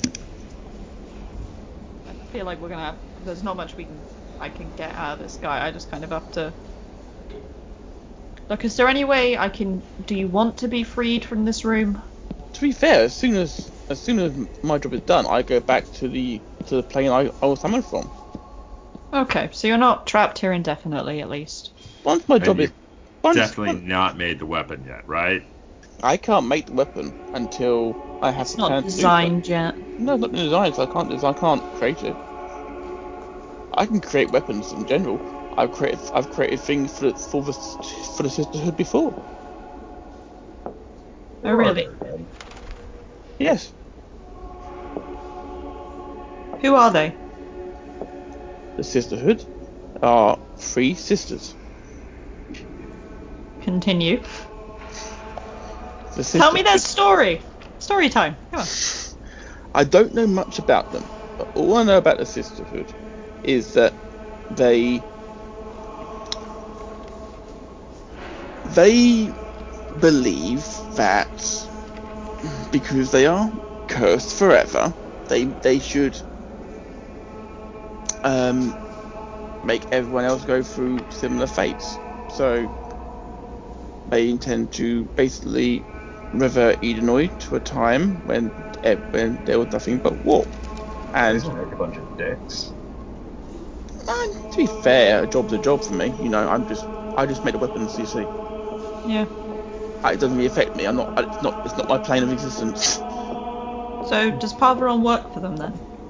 I feel like there's not much I can get out of this guy. I just kind of have to... Look, is there any way do you want to be freed from this room? To be fair, as soon as my job is done, I go back to the plane I was summoned from. Okay, so you're not trapped here indefinitely, at least. Once my job is... Definitely not made the weapon yet, right? I can't make the weapon until I have It's not designed yet. No, it's not designed, so I can't create it. I can create weapons in general. I've created things for the Sisterhood before. Oh, really? Yes. Who are they? The Sisterhood are 3 sisters. Continue. The Tell me their Sisterhood- story. Story time. Come on. I don't know much about them, but all I know about the Sisterhood is that they believe that because they are cursed forever, they should make everyone else go through similar fates. So they intend to basically revert Edenoid to a time when there was nothing but war. And Isn't it a bunch of dicks? to be fair, a job's a job for me. You know, I just make the weapons. You see, Yeah. it doesn't really affect me. It's not my plane of existence. So does Parveron work for them then?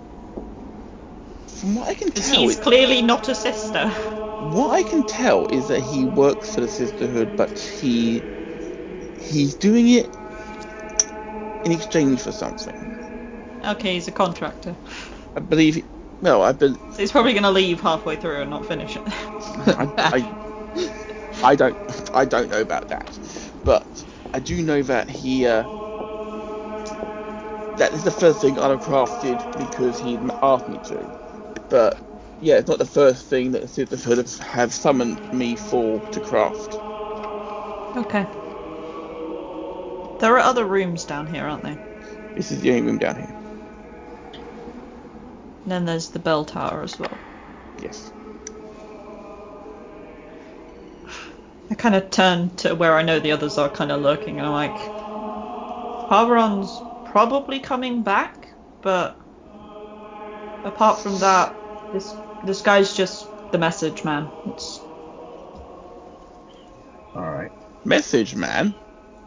From what I can Because tell, he's clearly not a sister. what I can tell is that he works for the Sisterhood, but he's doing it in exchange for something. Okay, he's a contractor. I believe. So he's probably going to leave halfway through and not finish it. I don't know about that, but I do know that that is the first thing I've crafted because he asked me to. But yeah, it's not the first thing that the Sisterhood have summoned me to craft. Okay. There are other rooms down here, aren't there? This is the only room down here. And then there's the bell tower as well. Yes. I kind of turn to where I know the others are kind of lurking, and I'm like, Parveron's probably coming back, but apart from that, this guy's just the message man. It's Alright. Message man.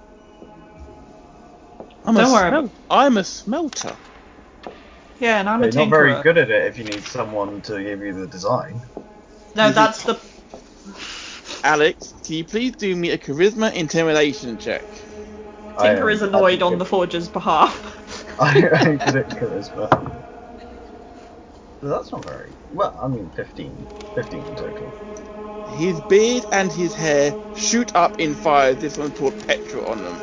Don't worry. I'm a smelter. Yeah, and I'm a You're not tinkerer. very good at it if you need someone to give you the design. No, that's the... Alex, can you please do me a charisma intimidation check? Tinker is annoyed on the Forger's behalf. I'm good at charisma. But that's not very... Well, I mean 15. 15 in total. His beard and his hair shoot up in fire as this one poured petrol on them.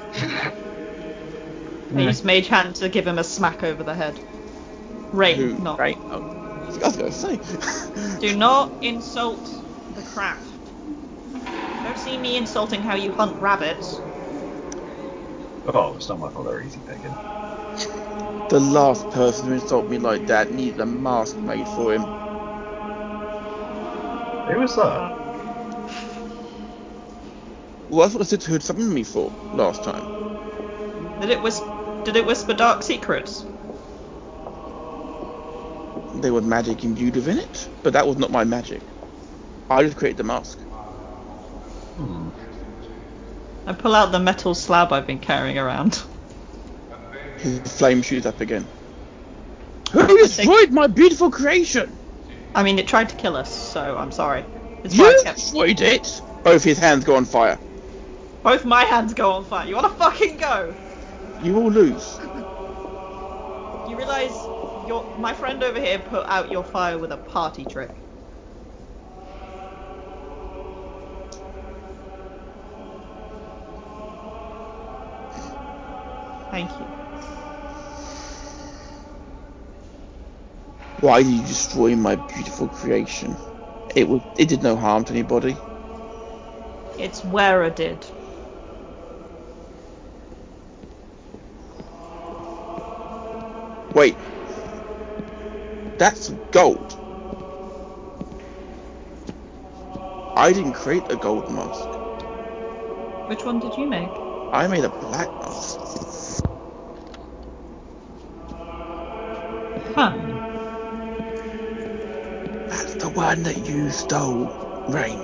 I use Mage Hand to give him a smack over the head. Rain, not... Rain? Oh, I was going to say. Do not insult the craft. Don't see me insulting how you hunt rabbits. Oh, it's not my fault they're easy picking. The last person who insulted me like that needed a mask made for him. Who was that? Well, that's what the Sisterhood summoned me for last time. Did it whisper dark secrets? There was magic imbued within it, but that was not my magic. I just created the mask. I pull out the metal slab I've been carrying around. His flame shoots up again. Who destroyed my beautiful creation? I mean, it tried to kill us, so I'm sorry. You destroyed it! Both his hands go on fire. Both my hands go on fire. You wanna fucking go? You will lose. You realise my friend over here put out your fire with a party trick. Thank you. Why did you destroy my beautiful creation? It did no harm to anybody. It's Wera did. Wait. That's gold. I didn't create a gold mask. Which one did you make? I made a black mask. Huh. That's the one that you stole, Rain.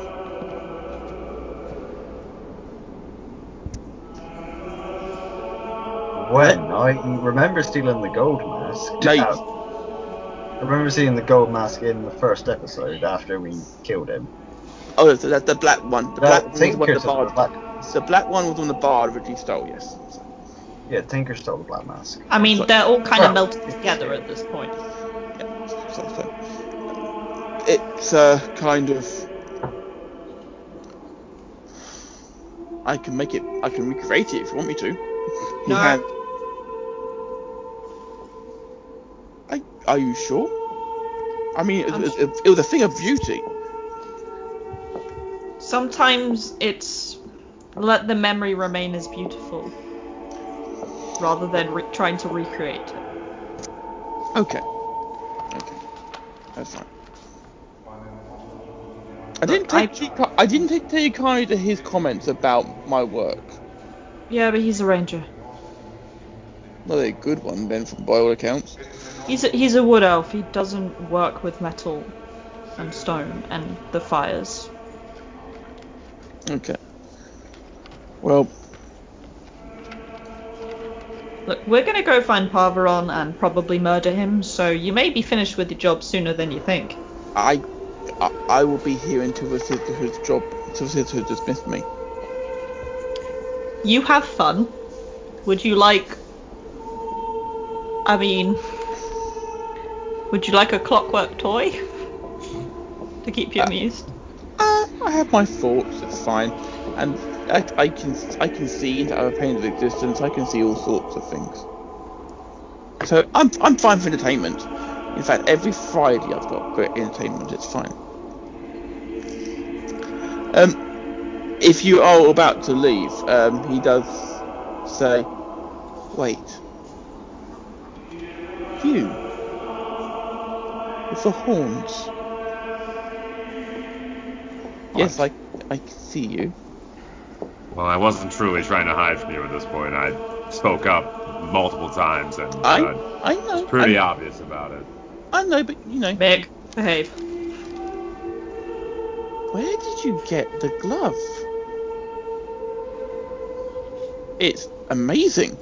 When? I remember stealing the gold mask. No, remember seeing the gold mask in the first episode after we killed him. Oh, so that's the black one. The black one was the one Tinker the took bard. the black. The black one was on the bard originally stole. Yes. Yeah, Tinker stole the black mask. I mean, So- they're all kind of Well, melted together at this point. So it's kind of. I can recreate it if you want me to. No. Are you sure? I mean, it was a thing of beauty. Sometimes it's let the memory remain as beautiful, rather than trying to recreate it. Okay, that's fine. I didn't take kindly to his comments about my work. Yeah, but he's a ranger. Not a good one, then, by all accounts. He's a wood elf. He doesn't work with metal and stone and the fires. Okay. Well, Look, we're gonna go find Parveron and probably murder him, so you may be finished with your job sooner than you think. I will be here until the Sisterhood's dismissed me. You have fun. Would you like... would you like a clockwork toy? To keep you amused? I have my thoughts, it's fine. And I can see into other planes of existence, I can see all sorts of things. So I'm fine for entertainment. In fact, every Friday I've got great entertainment, it's fine. If you are about to leave, he does say, wait. You. With the horns. Yes, I can see you. Well, I wasn't truly trying to hide from you at this point. I spoke up multiple times and I know. was pretty obvious about it. I know, but you know. Mick, behave. Where did you get the glove? It's amazing.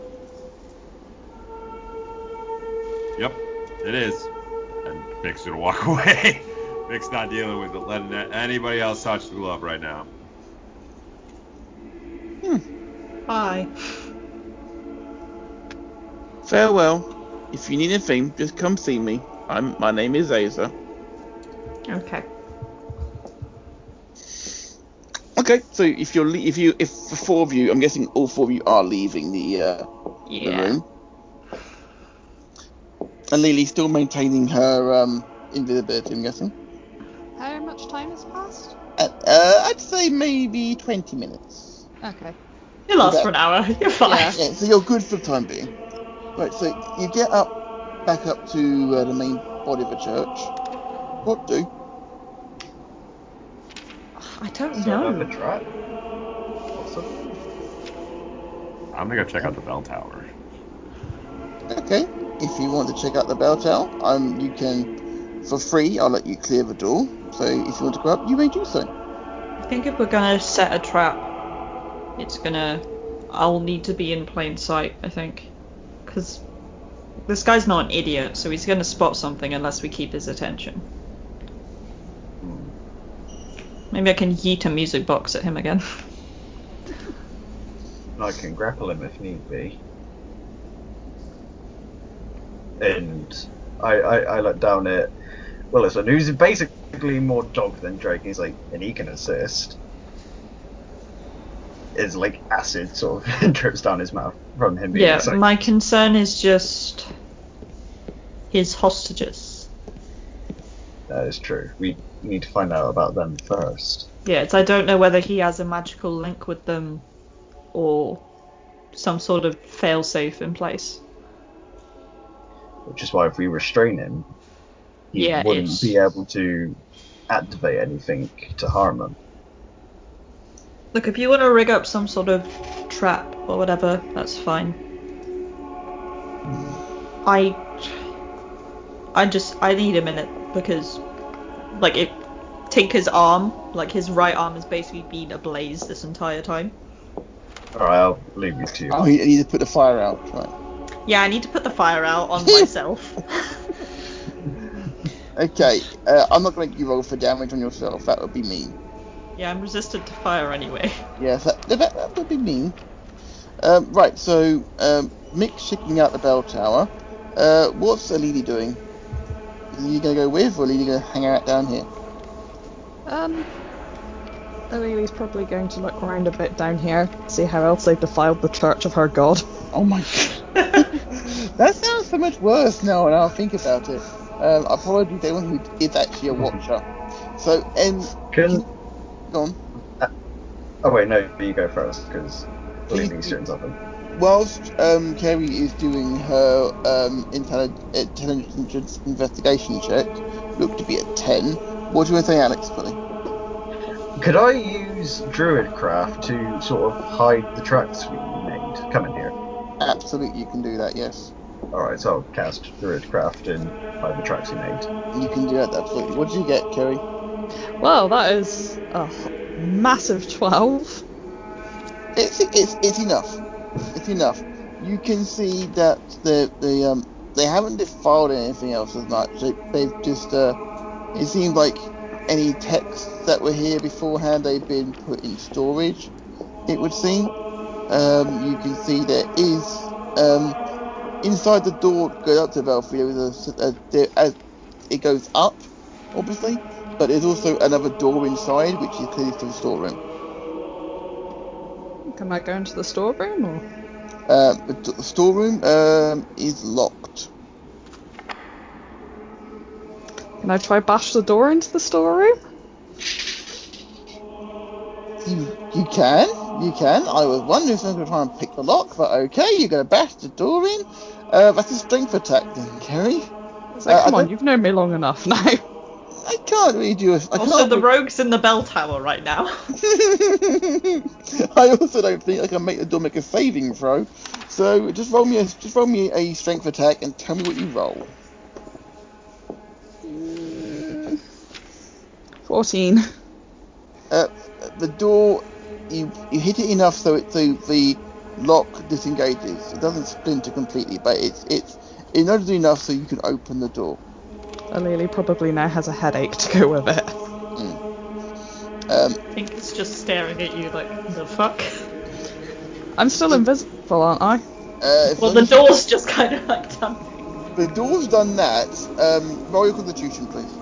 Yep, it is. And Mick's gonna walk away. Mick's not dealing with it, letting anybody else touch the glove right now. Bye. Farewell. If you need anything, just come see me. My name is Aza. Okay. Okay, so if the four of you, I'm guessing all four of you are leaving the room. And Lily's still maintaining her invisibility, I'm guessing. How much time has passed? I'd say maybe 20 minutes. Okay. It lasts for an hour. You're fine. Yeah. Yeah, so you're good for the time being. Right, so you get back up to the main body of the church. What do? I don't Set up a know. trap. Possibly. I'm gonna go check out the bell tower. Okay, if you want to check out the bell tower, you can, for free, I'll let you clear the door. So if you want to go up, you may do so. I think if we're gonna set a trap, I'll need to be in plain sight, I think. Because this guy's not an idiot, so he's gonna spot something unless we keep his attention. Maybe I can yeet a music box at him again. I can grapple him if need be. And I let down it. Willison, who's basically more dog than Drake. He's like, and he can assist. Is like acid sort of drips down his mouth from him being excited. My concern is just his hostages. That is true. We need to find out about them first. Yeah, I don't know whether he has a magical link with them or some sort of failsafe in place. Which is why if we restrain him, he wouldn't be able to activate anything to harm him. Look, if you want to rig up some sort of trap or whatever, that's fine. I need a minute because, like, Tinker's arm, like his right arm, has basically been ablaze this entire time. Alright, I'll leave you to you. Oh, you need to put the fire out, right? Yeah, I need to put the fire out on myself. Okay, I'm not going to make you roll for damage on yourself. That would be mean. Yeah, I'm resistant to fire anyway. Yes, that would be mean. Right, so Mick's checking out the bell tower. What's Alili doing? Is Alili going to go with, or Alili going to hang out down here? Alili's probably going to look around a bit down here, see how else they've defiled the church of her god. Oh my god. That sounds so much worse now when I think about it. I probably the one who is actually a watcher. So, Can... Go on. Oh wait, no, you go first, because Alili's doing something. Whilst Kerry is doing her intelligence investigation check, look to be at 10, what do you want to say, Alex, quickly? Could I use Druidcraft to sort of hide the tracks we made coming here? Absolutely, you can do that, yes. Alright, so I'll cast Druidcraft and hide the tracks we made. You can do that, absolutely. What did you get, Kerry? Well, that is a massive 12. It's enough. It's enough. You can see that they haven't defiled anything else as much. They've just it seems like any texts that were here beforehand, they've been put in storage, it would seem. You can see there is inside the door to go up to Belfry, it goes up, obviously, but there's also another door inside, which is clearly to the storeroom. Can I go into the storeroom, or? The storeroom is locked. Can I try bash the door into the storeroom? You can. I was wondering if I was going to try and pick the lock, but okay, you're going to bash the door in. That's a strength attack then, Kerry. Come on, you've known me long enough now. I can't really do it. Also, the rogue's in the bell tower right now. I also don't think I can make the door make a saving throw. So just roll me a strength attack and tell me what you roll. 14. The door, you hit it enough so the lock disengages. It doesn't splinter completely, but it's enough to do enough so you can open the door. Alili probably now has a headache to go with it. I think it's just staring at you like, the fuck? I'm still invisible, aren't I? Well, the door's just kind of like done. The door's done that. Roll your constitution, please.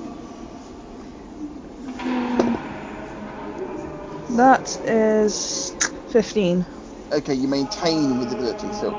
That is 15. Okay, you maintain invisibility still.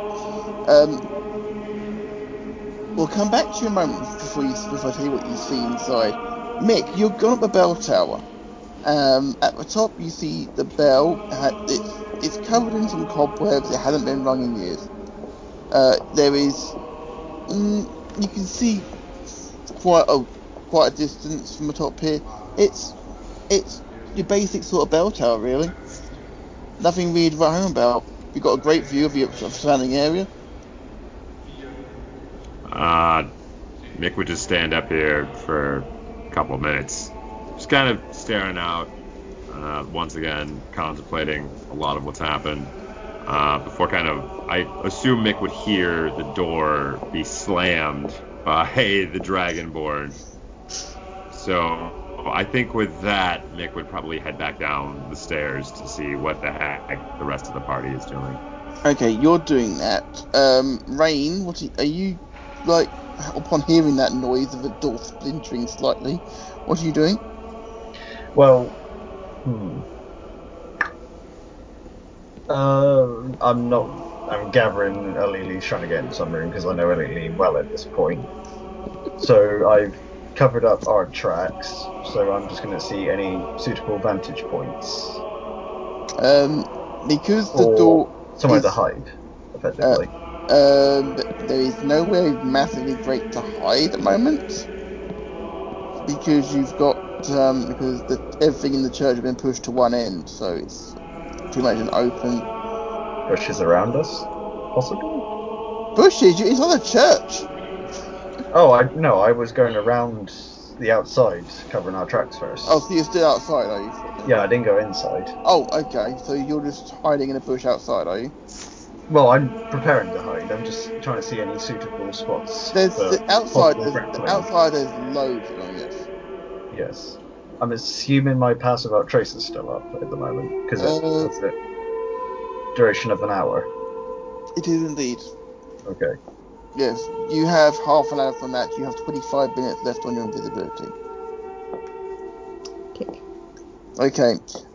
We'll come back to you in a moment before I tell you what you see inside. Mick, you've gone up the bell tower. At the top, you see the bell. It's covered in some cobwebs. It hasn't been rung in years. There is, you can see quite a distance from the top here. It's your basic sort of bell tower, really. Nothing really to write home about. You've got a great view of the surrounding area. Mick would just stand up here for a couple of minutes, just kind of staring out, once again contemplating a lot of what's happened, before I assume Mick would hear the door be slammed by the Dragonborn. So I think with that, Mick would probably head back down the stairs to see what the heck the rest of the party is doing. Okay, you're doing that. Rain, are you, like, upon hearing that noise of the door splintering slightly, what are you doing? Well, I'm gathering Alili's trying to get into some room because I know Alili well at this point. So I've covered up our tracks, so I'm just going to see any suitable vantage points. Because the door somewhere to hide, effectively. There is nowhere massively great to hide at the moment, because you've got everything in the church has been pushed to one end, so it's pretty much an open. Bushes around us, possibly. Bushes? It's not a church. Oh, I was going around the outside, covering our tracks first. Oh, so you're still outside, are you? Yeah, I didn't go inside. Oh, okay. So you're just hiding in a bush outside, are you? Well, I'm preparing to hide. I'm just trying to see any suitable spots. There's for the outside. possible The grappling. outside there's loads of them. Yes. Yes. I'm assuming my pass without trace is still up at the moment because it's a duration of an hour. It is indeed. Okay. Yes, you have half an hour from that. You have 25 minutes left on your invisibility. Okay.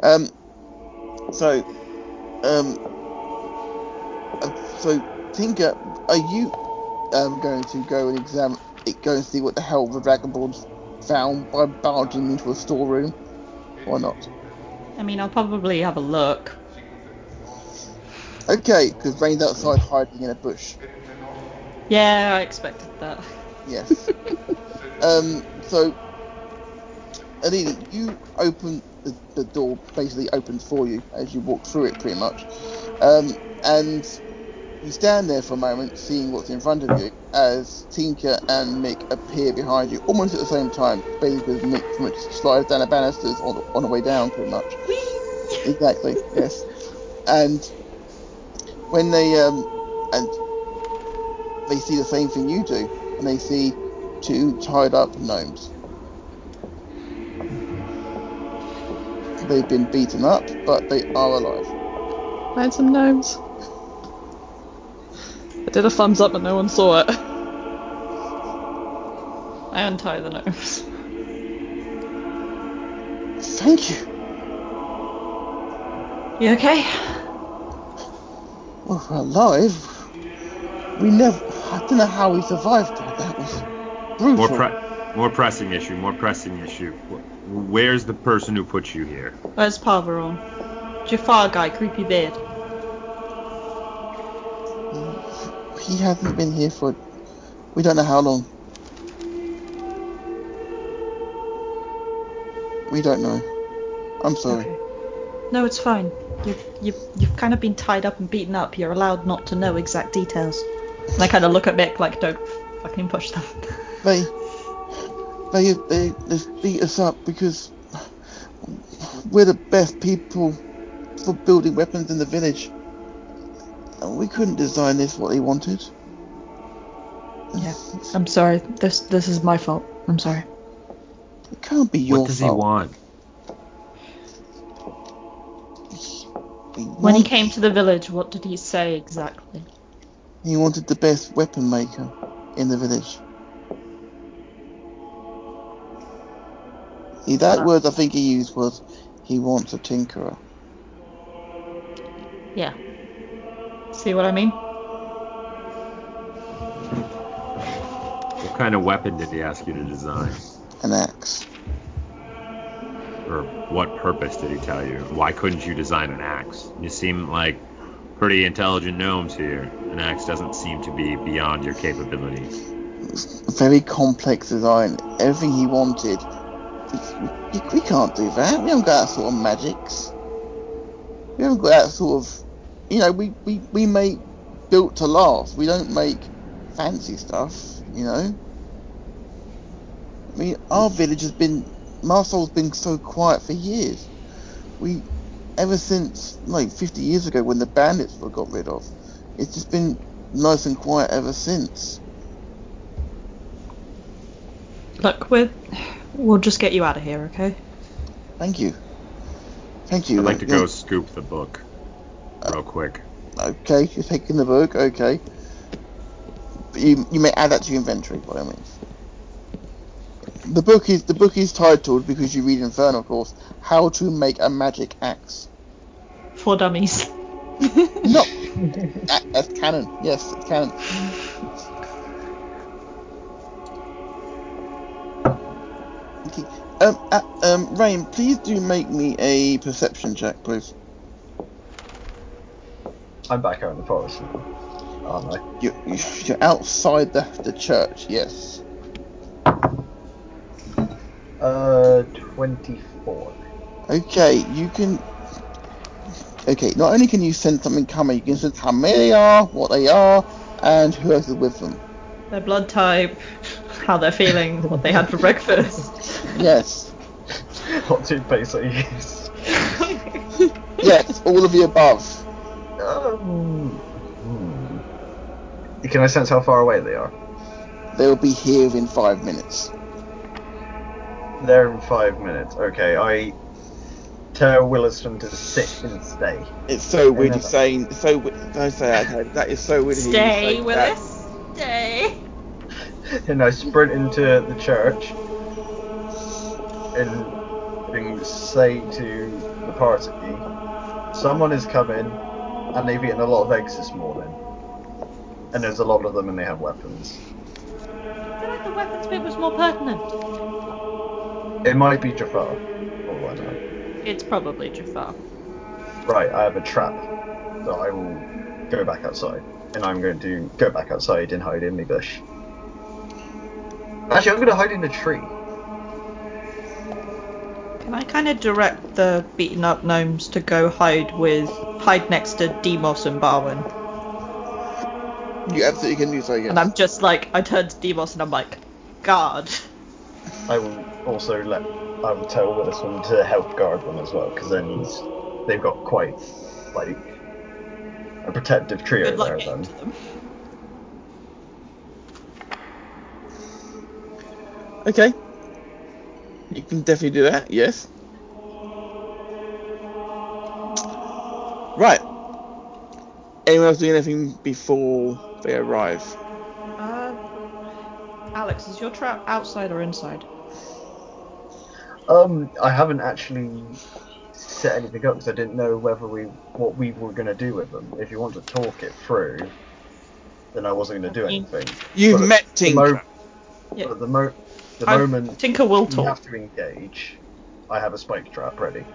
So Tinker, are you going to go and go and see what the hell the Vagabonds found by barging into a storeroom, or not? I mean, I'll probably have a look. Okay, because Rain's outside hiding in a bush. Yeah, I expected that. Yes. So, Alina, you open the door, basically opens for you as you walk through it, pretty much. And you stand there for a moment, seeing what's in front of you, as Tinker and Mick appear behind you, almost at the same time, basically because Mick pretty much slides down the banisters on the way down, pretty much. Whee! Exactly, yes. And when they see the same thing you do, and they see two tied up gnomes. They've been beaten up, but they are alive. Find some gnomes. I did a thumbs up, but no one saw it. I untie the gnomes. Thank you. You okay? Well, we're alive. I don't know how we survived all that. Was brutal. More pressing issue. Where's the person who put you here? Where's Parveron? Jafar guy, creepy beard. He hasn't been here for we don't know how long. We don't know. I'm sorry. Okay. No, it's fine. You've kind of been tied up and beaten up. You're allowed not to know exact details. And I kind of look at Mick like, don't fucking push them. They beat us up because we're the best people for building weapons in the village. And we couldn't design this what they wanted. Yeah, I'm sorry. This is my fault. I'm sorry. It can't be your fault. What does he want? When he came to the village, what did he say exactly? He wanted the best weapon maker in the village. That word I think he used was, he wants a tinkerer. Yeah. See what I mean? What kind of weapon did he ask you to design? An axe. For what purpose did he tell you? Why couldn't you design an axe? You seem like pretty intelligent gnomes here. An axe doesn't seem to be beyond your capabilities. Very complex design. Everything he wanted. We can't do that. We haven't got that sort of magics. We haven't got that sort of... we make built to last. We don't make fancy stuff, I mean, our village has been... Marsol's been so quiet for years. Ever since, 50 years ago when the bandits were got rid of, it's just been nice and quiet ever since. Look, we'll just get you out of here, okay? Thank you. I'd like to go scoop the book real quick. Okay, you're taking the book, okay. You may add that to your inventory, by all means. The book is titled, because you read Inferno, of course, How to Make a Magic Axe. For dummies. No, that's canon. Yes, it's canon. Okay. Rain, please do make me a perception check, please. I'm back out in the forest now, aren't I? You're outside the church, yes. 24. Okay, you can... Okay, not only can you sense something coming, you can sense how many they are, what they are, and who else is with them. Their blood type, how they're feeling, what they had for breakfast. Yes. What toothpaste they use. Yes, all of the above. Can I sense how far away they are? They'll be here within 5 minutes. They're in 5 minutes. Okay, I tell Williston to sit and stay. It's so weird he's saying. Don't say that. That is so weird. Stay, Willis. Stay. And I sprint into the church and say to the party, someone is coming and they've eaten a lot of eggs this morning. And there's a lot of them and they have weapons. I feel like the weapons bit was more pertinent. It might be Jafar, for all I know. It's probably Jafar. Right, I have a trap. So I will go back outside. And I'm going to go back outside and hide in the bush. Actually, I'm going to hide in the tree. Can I kind of direct the beaten up gnomes to go hide next to Demos and Barwin? You absolutely can do so, yes. And I'm just like, I turn to Demos and I'm like, guard. I will also I will tell Williston to help guard them as well, because then they've got quite, like, a protective trio Good luck there getting then. to them. Okay. You can definitely do that, yes. Right. Anyone else doing anything before they arrive? Alex, is your trap outside or inside? I haven't actually set anything up because I didn't know what we were going to do with them. If you want to talk it through, then I wasn't going to do anything. You've met Tinker. At the moment Tinker will talk. You have to engage. I have a spike trap ready.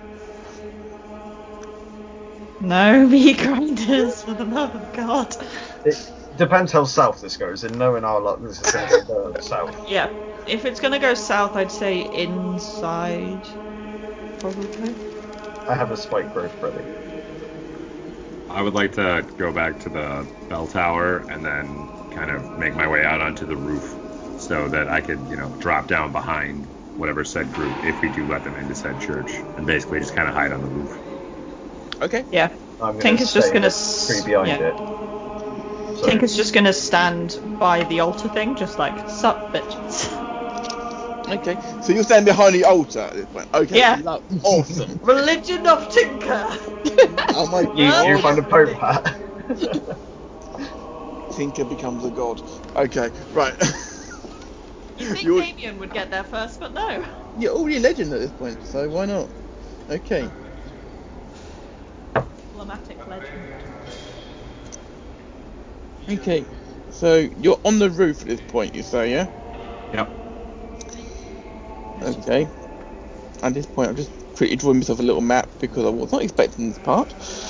No meat grinders, for the love of God. It depends how south this goes. In knowing our luck, this is going to go south. Yeah, if it's going to go south, I'd say inside, probably. I have a spike growth ready. I would like to go back to the bell tower and then kind of make my way out onto the roof so that I could, drop down behind whatever said group if we do let them into said church and basically just kind of hide on the roof. Okay. Yeah. Tinker's just going to behind it. So. Tinker's just going to stand by the altar thing, just like, sup, bitches. Okay, so you're standing behind the altar at this point. Okay, yeah. Awesome. Religion of Tinker. Oh my God. You find a Pope hat. Tinker becomes a god. Okay, right. You think Damien would get there first, but no. You're already a legend at this point, so why not? Okay. Diplomatic legend. Okay, so you're on the roof at this point, you say, yeah? Yep. Okay. At this point, I'm just quickly drawing myself a little map because I was not expecting this part.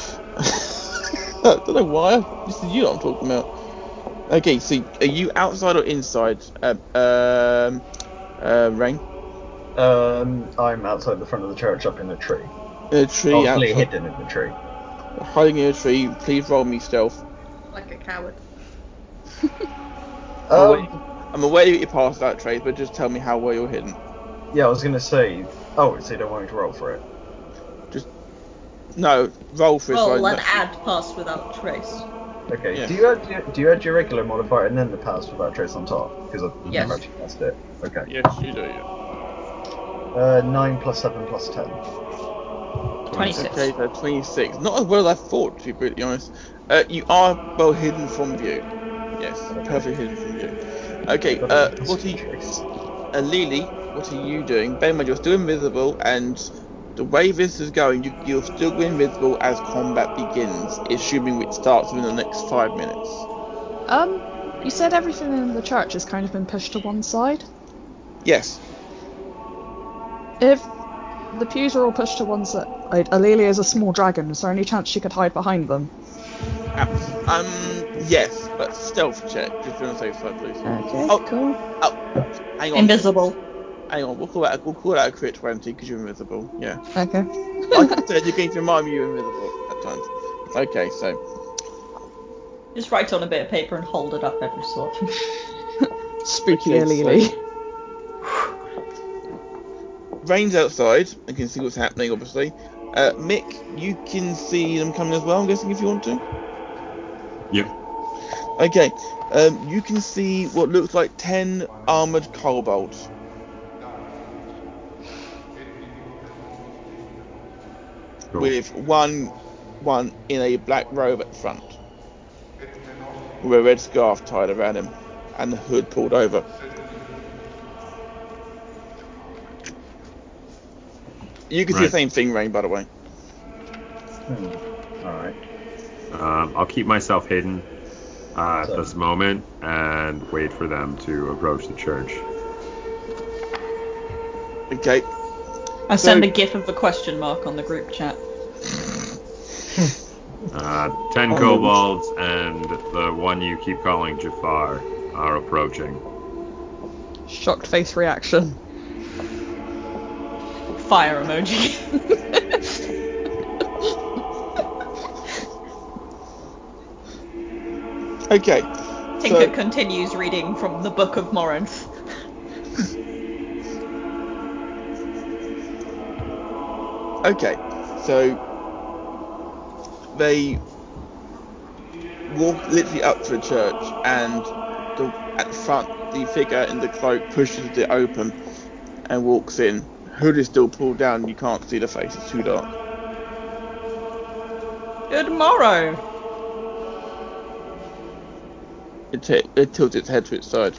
I don't know why. This is you that I'm talking about. Okay, so are you outside or inside, Rain? I'm outside the front of the church, up in a tree. In a tree, outside. Hidden in the tree. Hiding in a tree. Please roll me stealth. Like a coward. I'm aware you passed that trait, but just tell me how well you're hidden. Yeah, I was gonna say. Oh, so you don't want me to roll for it? No, roll for it. Roll and add pass without trace. Okay. Yeah. Do you add your regular modifier and then the pass without trace on top? Because I've never actually passed it. Okay. Yes, you do. Yeah. 9 plus 7 plus 10. 26. Okay, so 26. Not as well as I thought, to be brutally honest. You are well hidden from view. Yes, okay. Perfectly hidden from view. Okay, what are you... Lily, what are you doing? Bear in mind, you're still invisible, and the way this is going, you'll still be invisible as combat begins, assuming it starts within the next 5 minutes. You said everything in the church has kind of been pushed to one side? Yes. If the pews are all pushed to one side, Alelia is a small dragon, is there any chance she could hide behind them? Yes, but stealth check, just be on the safe side, please. Okay, cool. Oh, hang on. Invisible. Hang on, we'll call that a crit 20 because you're invisible. Yeah. Okay. Like I said, you're going to remind me you're invisible at times. Okay, so. Just write on a bit of paper and hold it up every so often. Spooky Lily. Rain's outside. You can see what's happening, obviously. Mick, you can see them coming as well, I'm guessing, if you want to. Yep. Okay, you can see what looks like 10 armoured kobolds. Cool. With one in a black robe at the front, with a red scarf tied around him, and the hood pulled over. You can see the same thing, Rain, by the way. Alright. I'll keep myself hidden at this moment and wait for them to approach the church. Okay. I send a gif of the question mark on the group chat. 10 kobolds and the one you keep calling Jafar are approaching. Shocked face reaction. Fire emoji. Okay. Tinker continues reading from the Book of Morinth. Okay, so they walk literally up to the church, and at the front, the figure in the cloak pushes it open and walks in. Hood is still pulled down, you can't see the face, it's too dark. Good morrow. It tilts its head to its side.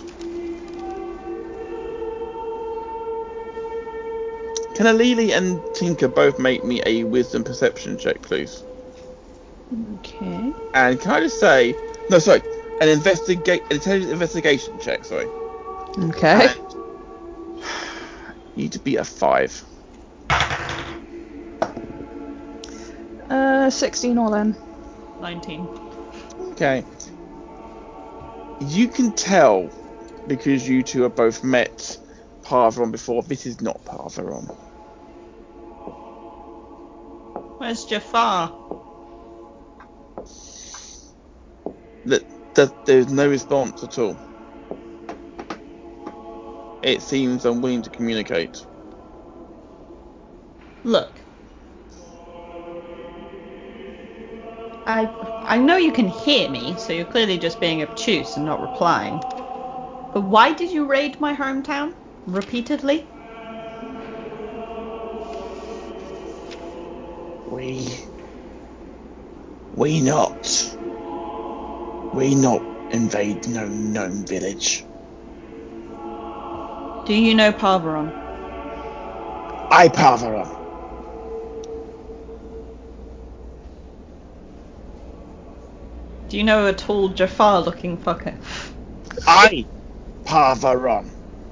Can Alili and Tinker both make me a wisdom perception check, please? Okay. And can I just say, no, sorry, an intelligence investigation check, sorry. Okay. And you need to be a 5. 16 all in. 19. Okay. You can tell, because you two have both met Parveron before, this is not Parveron. Where's Jafar? There's no response at all. It seems unwilling to communicate. Look. I know you can hear me, so you're clearly just being obtuse and not replying. But why did you raid my hometown? Repeatedly? We not invade no known village. Do you know Parveron? I Parveron. Do you know a tall Jafar-looking fucker? I Parveron.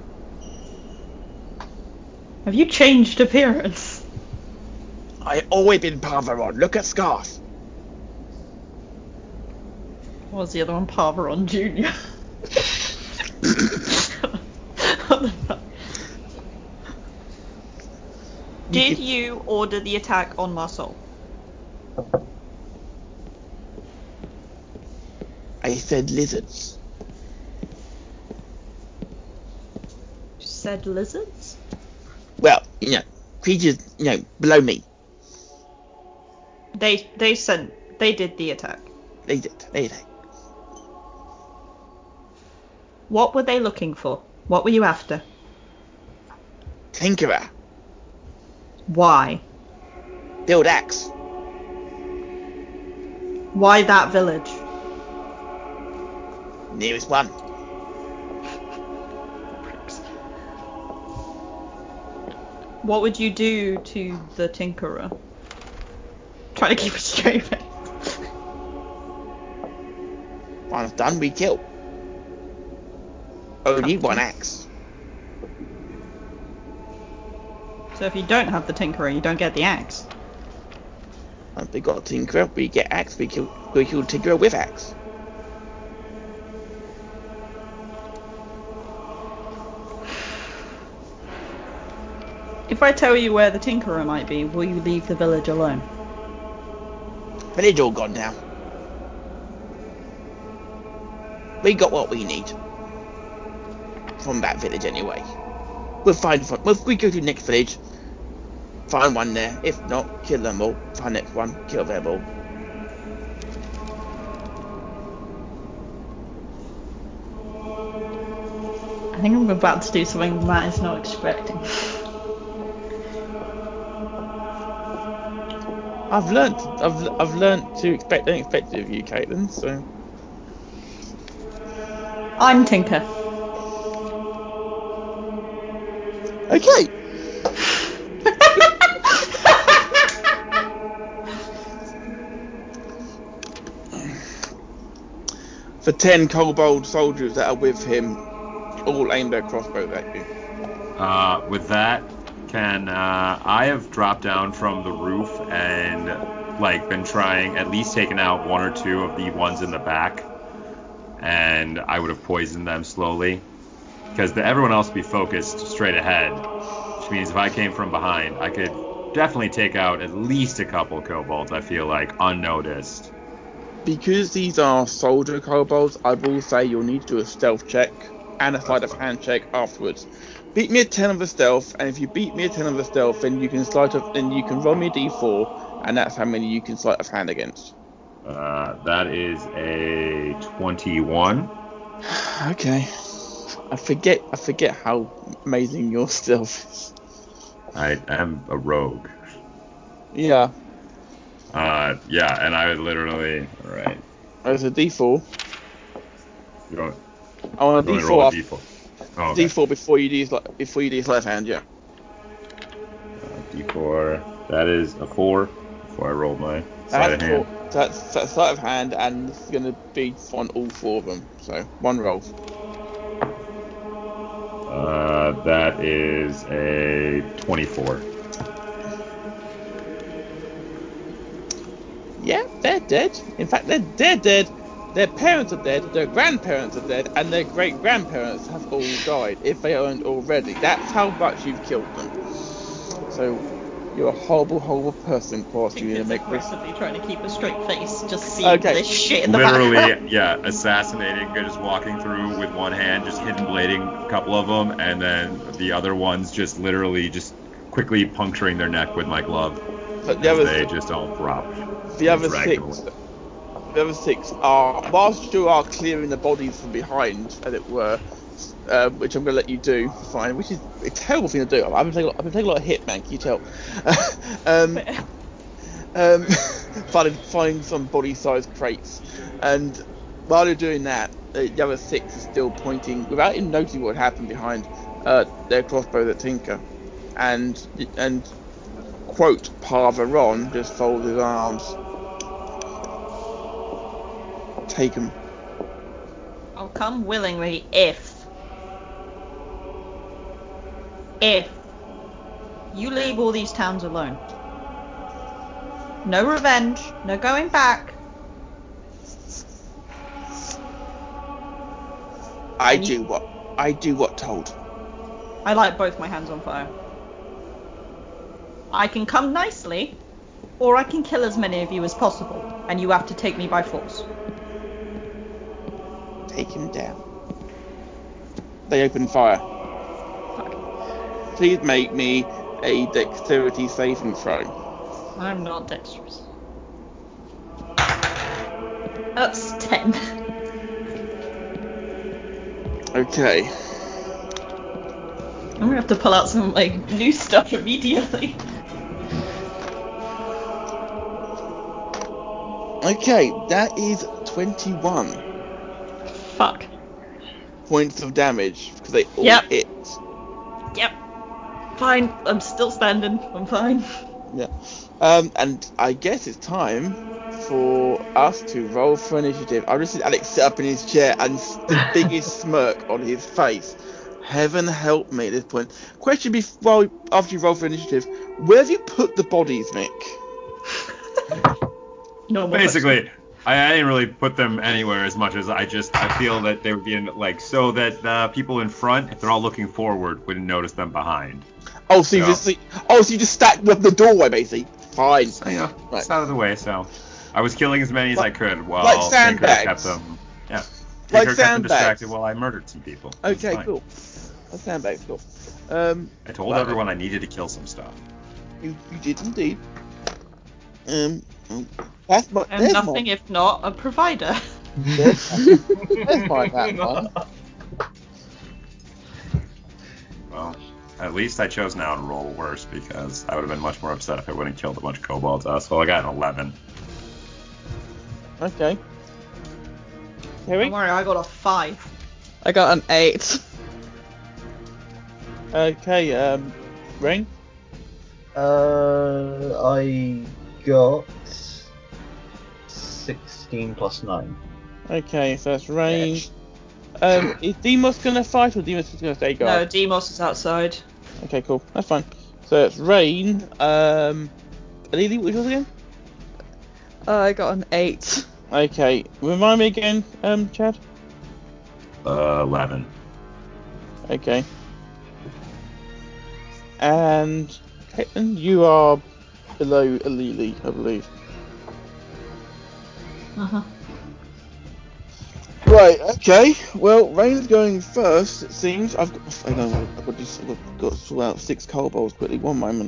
Have you changed appearance? I always been Parveron. Look at Scarf. What was the other one? Parveron Jr. What the fuck? Did you order the attack on Marsol? I said lizards. You said lizards? Well, creatures, below me. They did the attack. They did. What were they looking for? What were you after? Tinkerer. Why? Build axe. Why that village? Nearest one. What would you do to the Tinkerer? Trying to keep a straight face. Once done, we kill. Only one axe. So if you don't have the Tinkerer, you don't get the axe. Once we got Tinkerer, we get axe. We kill Tinkerer with axe. If I tell you where the Tinkerer might be, will you leave the village alone? Village all gone now. We got what we need. From that village anyway. We'll find one. If we go to the next village, find one there. If not, kill them all. Find the next one, kill them all. I think I'm about to do something Matt is not expecting. I've learnt to expect unexpected of you, Caitlin. So I'm Tinker. okay. The 10 kobold soldiers that are with him all aim their crossbows at you. With that, I have dropped down from the roof and been trying, at least taking out one or two of the ones in the back, and I would have poisoned them slowly, because everyone else would be focused straight ahead, which means if I came from behind, I could definitely take out at least a couple kobolds, I feel like, unnoticed. Because these are soldier kobolds, I will say you'll need to do a stealth check and a sleight of hand check afterwards. Beat me a 10 of the stealth, and if you beat me a 10 of the stealth, then you can roll me a d4, and that's how many you can sleight of hand against. That is a 21. Okay. I forget how amazing your stealth is. I am a rogue. Yeah. Yeah, and I would literally. All right. There's a d4. I want a d4. Roll a d4. Oh, okay. D4 before you do sleight of hand, yeah. D4. That is a 4 before I roll my sleight of hand. That's sleight of hand, and it's going to be on all 4 of them. So one roll. That is a 24. Yeah, they're dead. In fact, they're dead. Their parents are dead, their grandparents are dead, and their great-grandparents have all died, if they aren't already. That's how much you've killed them. So, you're a horrible, horrible person, Quartz. You're gonna make aggressively trying to keep a straight face, just seeing this shit in the Literally, background. yeah, assassinating, just walking through with one hand, just hidden blading a couple of them, and then the other ones just literally just quickly puncturing their neck with my glove. But they just all drop. The other 6 are, whilst you are clearing the bodies from behind, as it were, which I'm going to let you do, fine, which is a terrible thing to do. I've been taking a lot of hit, man, can you tell? Finding some body-sized crates. And while you're doing that, the other 6 are still pointing, without even noticing what happened behind their crossbows at Tinker. And quote, Parveron just folds his arms. Take him. I'll come willingly if you leave all these towns alone. No revenge, no going back. I do what told. I light both my hands on fire. I can come nicely, or I can kill as many of you as possible, and you have to take me by force. Take him down. They open fire. Fuck. Please make me a dexterity saving throw. I'm not dexterous. That's 10. Okay. I'm gonna have to pull out some of my new stuff immediately. Okay, that is 21. Fuck. Points of damage, because they all hit. Yep. Fine, I'm still standing. I'm fine. Yeah. And I guess it's time for us to roll for initiative. I just see Alex sit up in his chair and the biggest smirk on his face. Heaven help me at this point. Question after you roll for initiative, where have you put the bodies, Nick? No, basically, I didn't really put them anywhere as much as I feel that they would be in, so that the people in front, if they're all looking forward, wouldn't notice them behind. So you just stacked them up the doorway, basically. Fine. So, it's out of the way, so I was killing as many as I could while like sandbags. kept them. Yeah. Like kept them distracted while I murdered some people. Okay, cool. Like sandbags, cool. I told everyone I needed to kill some stuff. You did indeed. There's nothing if not a provider. There's mine, that one. Well, at least I chose now to roll worse because I would have been much more upset if I wouldn't have killed a bunch of kobolds. So I got an 11. Okay. Harry? Don't worry, I got a 5. I got an 8. Okay, Rain? I got 16 plus 9. Okay, so that's Rain. Is Demos gonna fight or Demos is gonna stay guard? No, Demos is outside. Okay, cool. That's fine. So it's Rain. Alili, what was yours again? I got an 8. Okay. Remind me again, Chad? 11. Okay. And Caitlin, you are below Alili, I believe. Uh-huh. Right, okay. Well, Rain's going first, it seems. I've got to sort out 6 kobolds quickly. One moment.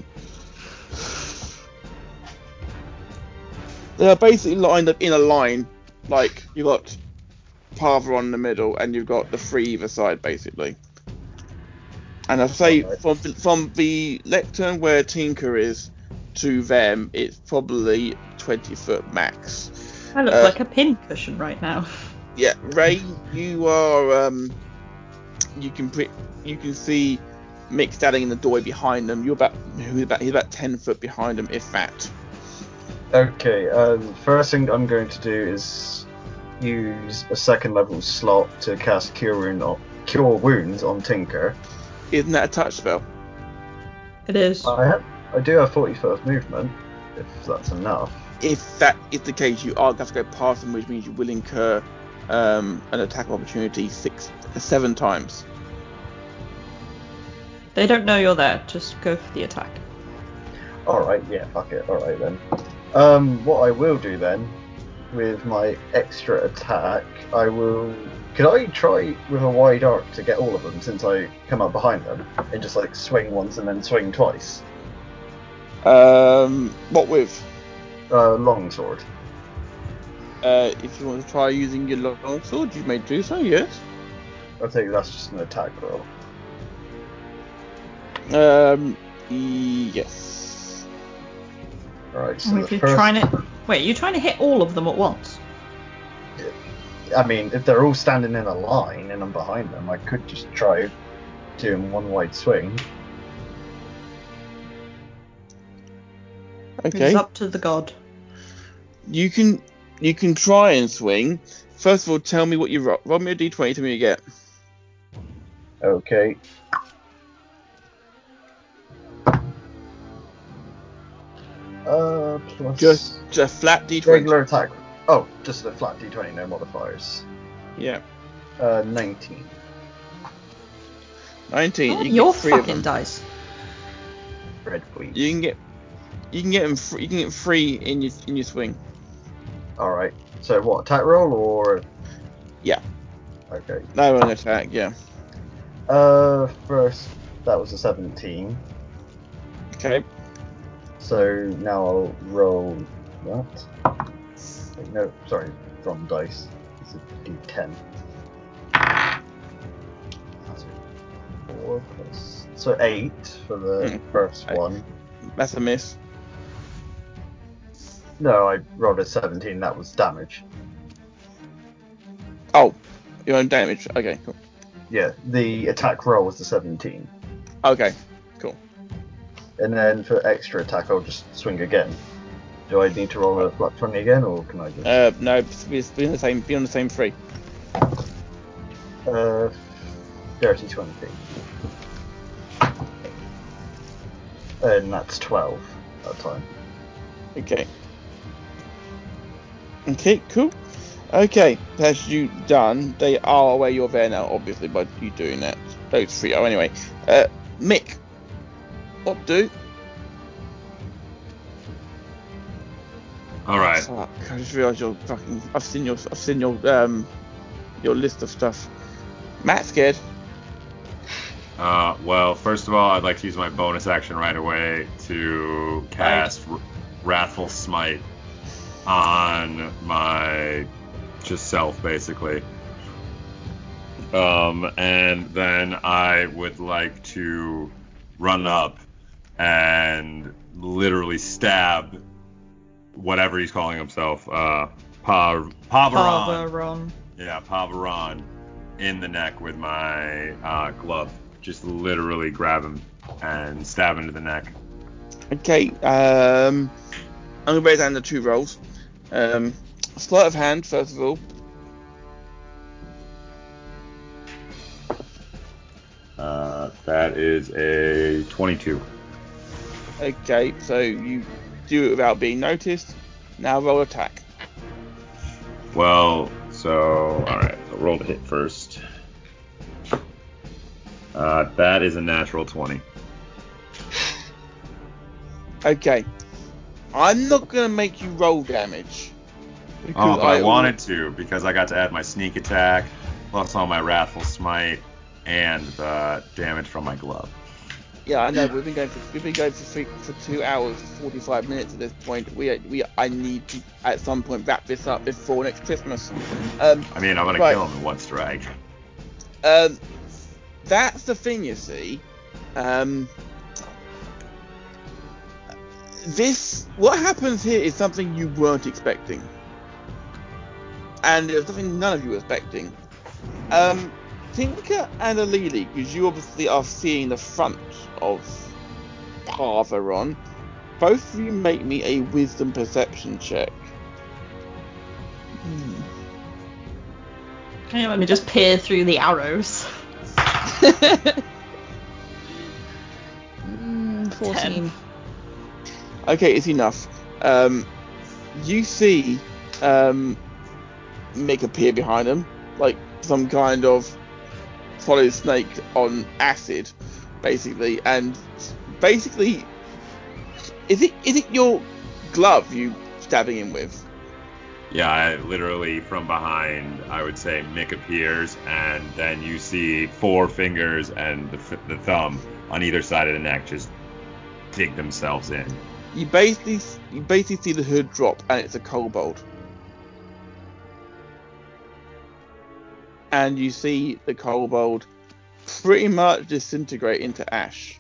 They are basically lined up in a line. Like, you've got Parva in the middle, and you've got the 3 either side, basically. And I'd say from the lectern where Tinker is to them, it's probably 20 foot max. I look like a pincushion right now. Yeah, Ray, you are. You can see Mick standing in the doorway behind them. He's about 10 foot behind them, if that. Okay. First thing I'm going to do is use a 2nd level slot to cast Cure Wounds on Tinker. Isn't that a touch spell? It is. I do have 40 foot of movement, if that's enough. If that is the case, you are going to go past them, which means you will incur an attack opportunity 7 times. They don't know you're there. Just go for the attack. Alright, yeah, fuck it. Alright then. What I will do then, with my extra attack, could I try with a wide arc to get all of them since I come up behind them and just like swing once and then swing twice? What with? Longsword. If you want to try using your longsword, you may do so, yes. I think that's just an attack roll. Yes. Alright, so if you're trying to hit all of them at once? I mean, if they're all standing in a line and I'm behind them, I could just try doing one wide swing. Okay. It's up to the god. You can try and swing. First of all, tell me what you roll. Roll me a d20 to me you get. Okay. Plus... Just a flat d20. Regular attack. Oh, just a flat d20, no modifiers. Yeah. 19. 19. Oh, you your get 3 fucking of them. dice. Red please. You can get them. You can get 3 in your swing. All right. So what? Attack roll or? Yeah. Okay. No, an attack. Yeah. First that was a 17. Okay. So now I'll roll that. Wait, no, sorry, wrong dice. It's a d10. That's 4 plus. So 8 for the first one. That's a miss. No, I rolled a 17. That was damage. Oh, your own damage. Okay, cool. Yeah, the attack roll was the 17. Okay, cool. And then for extra attack, I'll just swing again. Do I need to roll a flat 20 again, or can I just... No, be on the same 3. Dirty 20. And that's 12 that time. Okay. Okay, cool. Okay, that's you done. They are aware you're there now, obviously, by you doing that. Those 3 are anyway. Mick, what do? All right. Fuck, I just realised you're fucking. I've seen your list of stuff. Matt's scared. Well, first of all, I'd like to use my bonus action right away to cast Wrathful Smite on my just self, basically. And then I would like to run up and literally stab whatever he's calling himself, Pavaron. Pavaron. Yeah, Pavaron in the neck with my glove. Just literally grab him and stab into the neck. Okay, I'm going to break down the 2 rolls. Sleight of hand, first of all. That is a 22. Okay, so you do it without being noticed. Now roll attack. Well, so, alright, I'll roll to hit first. That is a natural 20. Okay. I'm not going to make you roll damage. Oh, but I wanted to, because I got to add my sneak attack, plus all my Wrathful Smite, and the damage from my glove. Yeah, I know. We've been going for 2 hours, 45 minutes at this point. I need to at some point wrap this up before next Christmas. I mean, I'm gonna kill him in one strike. That's the thing, you see. What happens here is something you weren't expecting, and it was something none of you were expecting. Tinker and Alili, because you obviously are seeing the front of Pavaron, both of you make me a wisdom perception check. Okay, let me just peer through the arrows. 14. 10. Okay, it's enough. You see Mick appear behind him, like some kind of solid snake on acid, basically. And basically, is it your glove you stabbing him with? Yeah, I literally from behind, I would say Mick appears, and then you see 4 fingers and the thumb on either side of the neck just dig themselves in. You basically see the hood drop, and it's a kobold. And you see the kobold pretty much disintegrate into ash.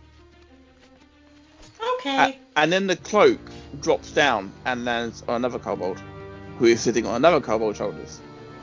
Okay. And then the cloak drops down and lands on another kobold, who is sitting on another kobold's shoulders.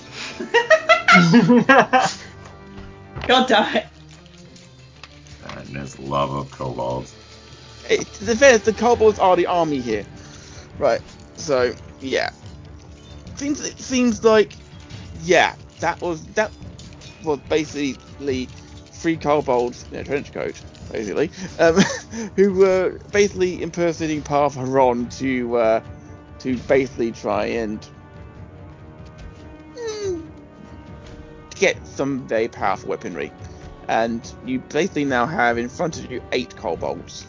God damn it. Madness, love of kobolds. The kobolds are the army here. Right, so, yeah. It seems like, yeah, that was basically 3 kobolds in a trench coat, basically, who were basically impersonating Pavaron to basically try and get some very powerful weaponry. And you basically now have in front of you 8 kobolds.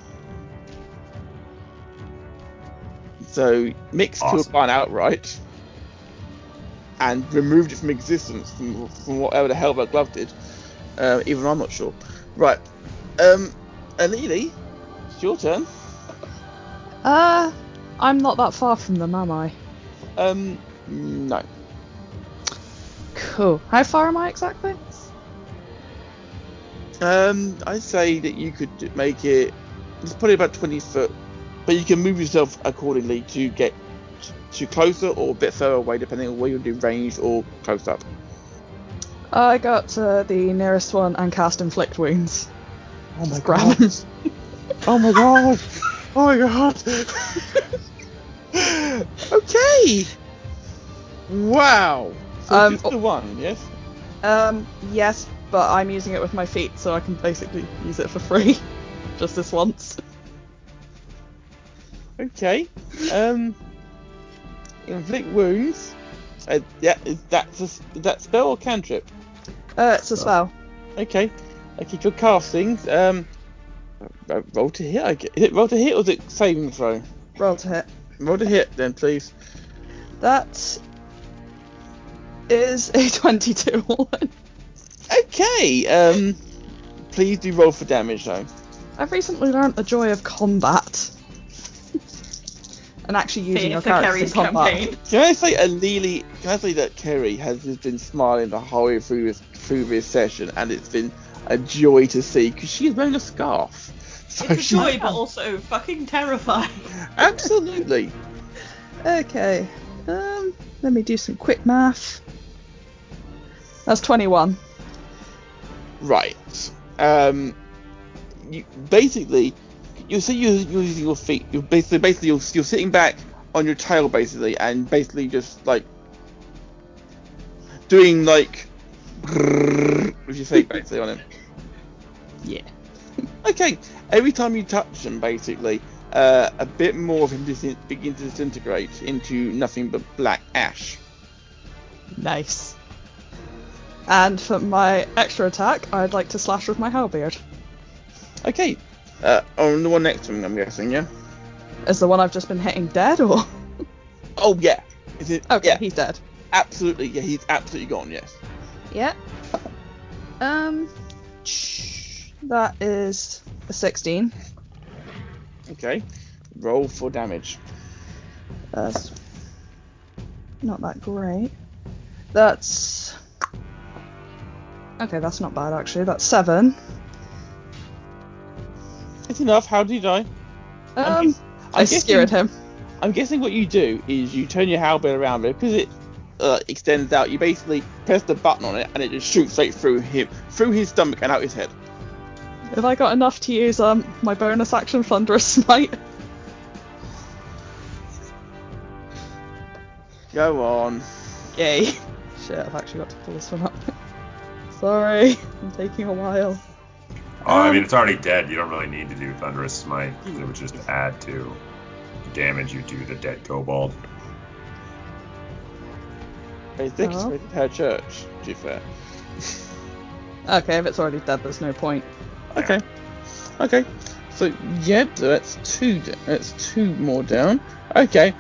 So Mix killed one outright and removed it from existence from whatever the hell that glove did. Even I'm not sure. Right. Alili, it's your turn. I'm not that far from them, am I? No. Cool. How far am I exactly? I'd say that you could make it. It's probably about 20 foot, but you can move yourself accordingly to get to closer or a bit further away, depending on where you do ranged or close up. I go up to the nearest one and cast Inflict Wounds. Oh my Grab god! him. Oh my god! Oh my god! Okay. Wow. So just the one, yes? Yes, but I'm using it with my feet, so I can basically use it for free. Just this once. Okay. Inflict wounds. Yeah, is that spell or cantrip? It's a spell. Okay. Your casting. Roll to hit. Is it roll to hit or is it saving throw? Roll to hit. Roll to hit, then, please. That is a 22. Okay. Please do roll for damage, though. I've recently learnt the joy of combat. And actually using your character in combat. Can I say that Kerry has just been smiling the whole way through through this session, and it's been a joy to see because she's wearing a scarf. So It's a joy, but also fucking terrifying. Absolutely. Okay. Let me do some quick math. That's 21. Right. You basically, you're using your feet. You're sitting back on your tail basically, and basically just like doing like with your feet basically on him. Yeah. Okay. Every time you touch him, basically, a bit more of him begins to disintegrate into nothing but black ash. Nice. And for my extra attack, I'd like to slash with my halberd. Okay. On the one next to him, I'm guessing, yeah? Is the one I've just been hitting dead, or? Oh, yeah. Is it? Okay, Yeah. he's dead. Absolutely, yeah, he's absolutely gone, yes. Yeah. That is a 16. Okay. Roll for damage. That's not that great. That's... Okay, that's not bad, actually. That's 7. It's enough. How did he die? I skewered him. I'm guessing what you do is you turn your halberd around, but because it extends out, you basically press the button on it, and it just shoots straight through his stomach and out his head. Have I got enough to use my bonus action Thunderous Smite? Go on. Yay. Shit, I've actually got to pull this one up. Sorry, I'm taking a while. I mean, it's already dead. You don't really need to do Thunderous Smite, because it would just add to the damage you do the dead kobold. I think it's rated her church, to be fair. Okay, if it's already dead, there's no point. Okay. So yeah, so that's two more down. Okay.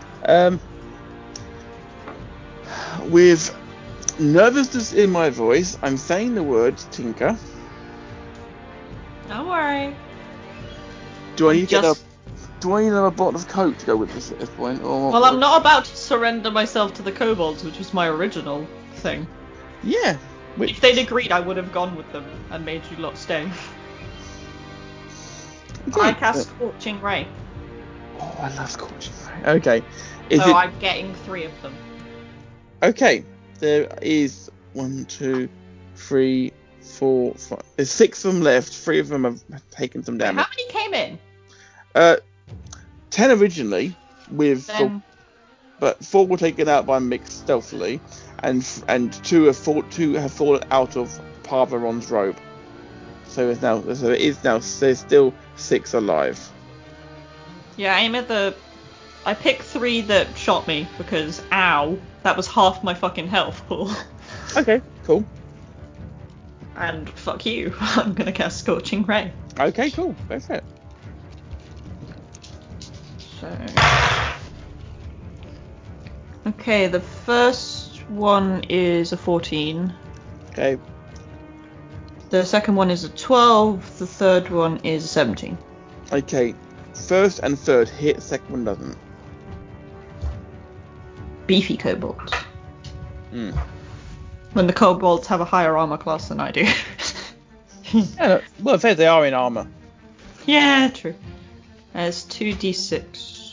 With nervousness in my voice, I'm saying the word Tinker. Don't worry. Do I need another bottle of Coke to go with this at this point? Well, I'm not about to surrender myself to the kobolds, which was my original thing. Yeah. If they'd agreed, I would have gone with them and made you lot stay. Okay. I cast Scorching Ray. Oh, I love Scorching Ray. Okay. I'm getting 3 of them. Okay. There is 1, 2, 3, 4, 5. There's 6 of them left. 3 of them have taken some damage. How many came in? 10 originally, but 4 were taken out by Mick stealthily, and 2 have fallen out of Parveron's robe. So there's still 6 alive. Yeah, I picked 3 that shot me because ow, that was half my fucking health pool. Okay, cool. And fuck you, I'm gonna cast Scorching Ray. Okay, cool. That's it. Okay, the first one is a 14. Okay. The second one is a 12. The third one is a 17. Okay. First and third hit, second one doesn't. Beefy kobolds. Hmm. When the kobolds have a higher armor class than I do. Yeah, well, fair, they are in armor. Yeah, true. There's 2d6.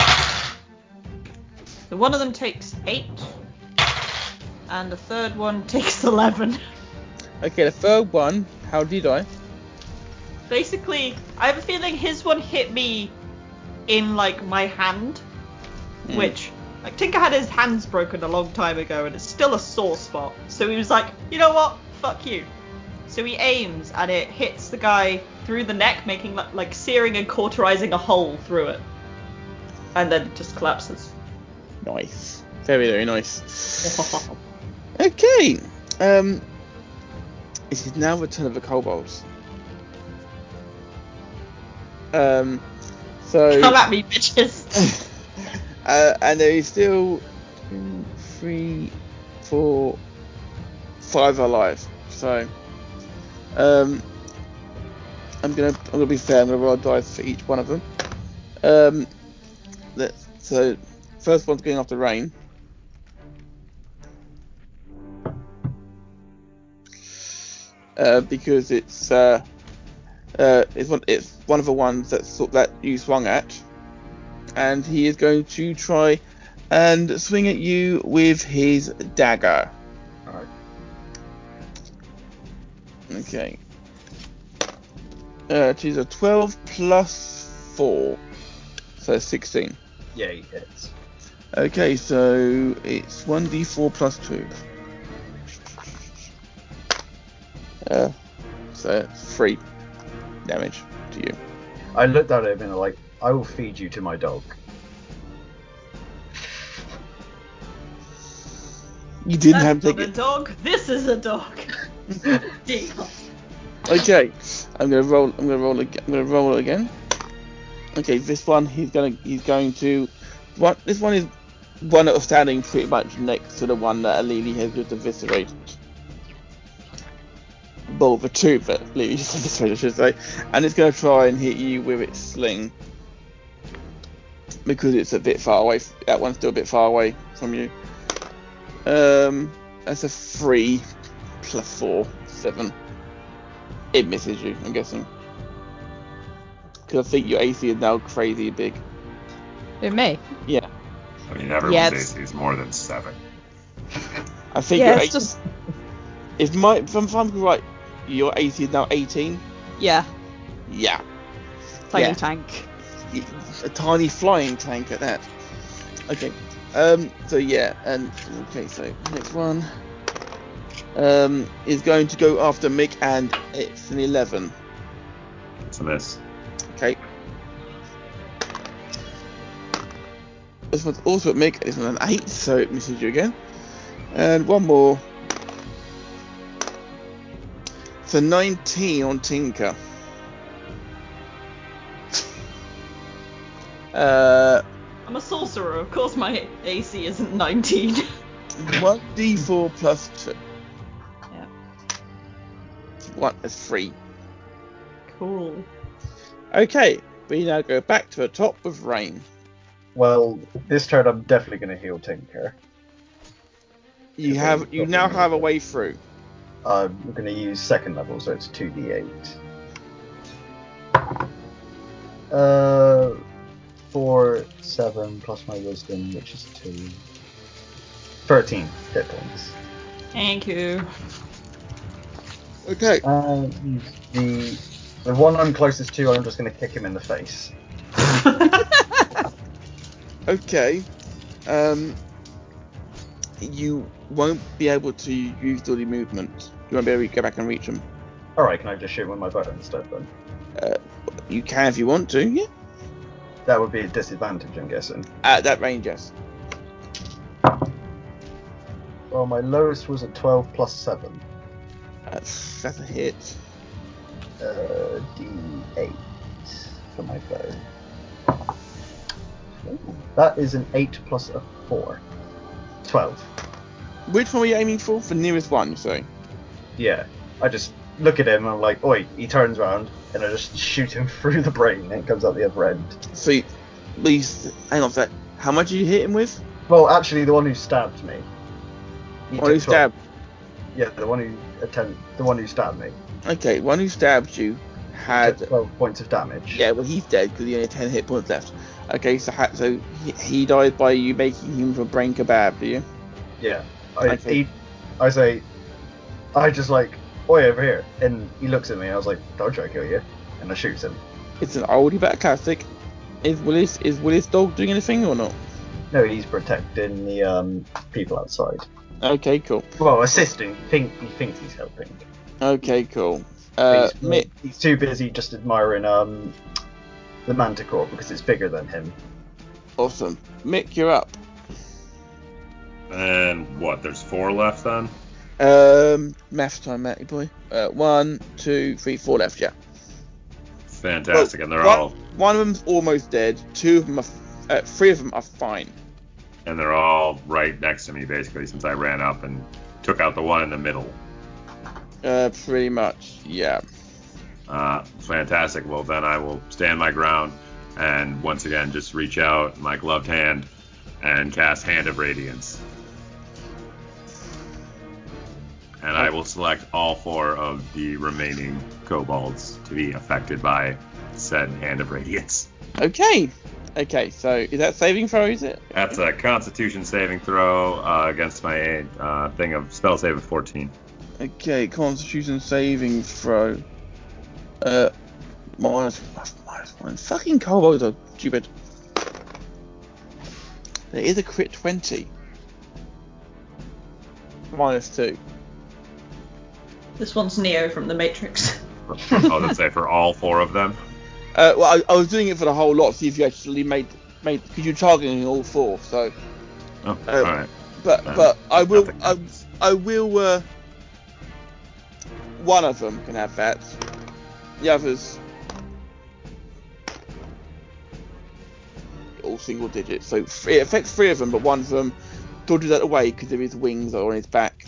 So one of them takes 8, and the third one takes 11. Okay, the third one, how did I? Basically, I have a feeling his one hit me in, like, my hand, which, like, Tinker had his hands broken a long time ago, and it's still a sore spot. So he was like, you know what? Fuck you. So he aims, and it hits the guy through the neck, making, like, searing and cauterizing a hole through it. And then it just collapses. Nice. Very, very nice. Okay. It is now the turn of the kobolds. So Come at me, bitches. And there is still 2, 3, 4, 5 alive. So I'm gonna be fair. I'm gonna roll dice for each one of them. So first one's going after Rain. . 6, because it's one of the ones that you swung at, and he is going to try and swing at you with his dagger. Alright. Okay. It is a 12 plus 4, so 16. Yeah, he hits. Okay, so it's 1d4 plus 2. So 3 damage to you. I looked at him and like, I will feed you to my dog. You didn't have to That's take not a it. dog. This is a dog. Deal. Okay, I'm gonna roll again. Okay, this one he's going to. This one is one that was standing pretty much next to the one that Alili has just eviscerated. Well, the two that Alili just eviscerated, I should say. And it's going to try and hit you with its sling. Because it's a bit far away. That one's still a bit far away from you. That's a 3 plus 4, 7. It misses you, I'm guessing. Because I think your AC is now crazy big. Who, me? Yeah. I mean, everyone's AC is more than 7. I think Yeah, your it's just. if I'm right, your AC is now 18. Yeah, Yeah. tiny Yeah. tank. A tiny flying tank at that. Okay. So yeah, and okay, so next one is going to go after Mick, and it's an 11. It's a miss. Okay. This one's also at Mick. This one's an 8, so it misses you again. And one more. It's a 19 on Tinker. I'm a sorcerer. Of course my AC isn't 19. 1d4 plus 2. Yeah. One is 3. Cool. Okay, we now go back to the top with Rain. Well, this turn I'm definitely going to heal Tinker. You now have a way through. I'm going to use second level, so it's 2d8. 4, 7 plus my wisdom, which is 2. 13 hit points. Thank you. Okay. The one I'm closest to, I'm just going to kick him in the face. Okay. You won't be able to use all the movement. You won't be able to go back and reach him. Alright, can I just shoot him with my bow instead then? You can if you want to, yeah. That would be a disadvantage, I'm guessing. At that range, yes. Well, my lowest was at 12 plus 7. That's a hit. D8 for my bow. That is an 8 plus a 4. 12. Which one were you aiming for? The nearest one, you say? Yeah. I just look at him and I'm like, oi, he turns around and I just shoot him through the brain and it comes out the other end. So, hang on a sec. How much did you hit him with? Well, actually, the one who stabbed me. One who stabbed? Yeah, the one who stabbed me. Okay, one who stabbed you had 12 points of damage. Yeah, well, he's dead because he only had 10 hit points left. Okay, so he died by you making him a brain kebab, do you? Yeah. Okay. I just like, oi, over here. And he looks at me and I was like, don't try to kill you. And I shoot him. It's an oldie but a classic. Is Willis dog doing anything or not? No, he's protecting the people outside. Okay, cool. Well, assisting. He thinks he's helping. Okay, cool. He's too busy just admiring the Manticore because it's bigger than him. Awesome. Mick, you're up. And what? There's 4 left then? Math time, Matty boy. 1, 2, 3, 4 left, yeah. Fantastic, well, and they're all... One of them's almost dead. 2 of them are... 3 of them are fine. And they're all right next to me, basically, since I ran up and took out the one in the middle. Pretty much, yeah. Fantastic. Well, then I will stand my ground and once again just reach out my gloved hand and cast Hand of Radiance. And I will select all 4 of the remaining kobolds to be affected by said Hand of Radiance. Okay, so is that saving throw, is it? That's a Constitution saving throw against my thing of spell save of 14. Okay, Constitution saving throw. Minus 1. Fucking kobolds are stupid. There is a crit 20. -2. This one's Neo from the Matrix. I was say for all 4 of them. Well, I was doing it for the whole lot. See if you actually made because you're targeting all 4. So. Oh, all right. But I will. I will. One of them can have that. The others. All single digits, so it affects 3 of them, but one of them dodges out of the way because of his wings are on his back.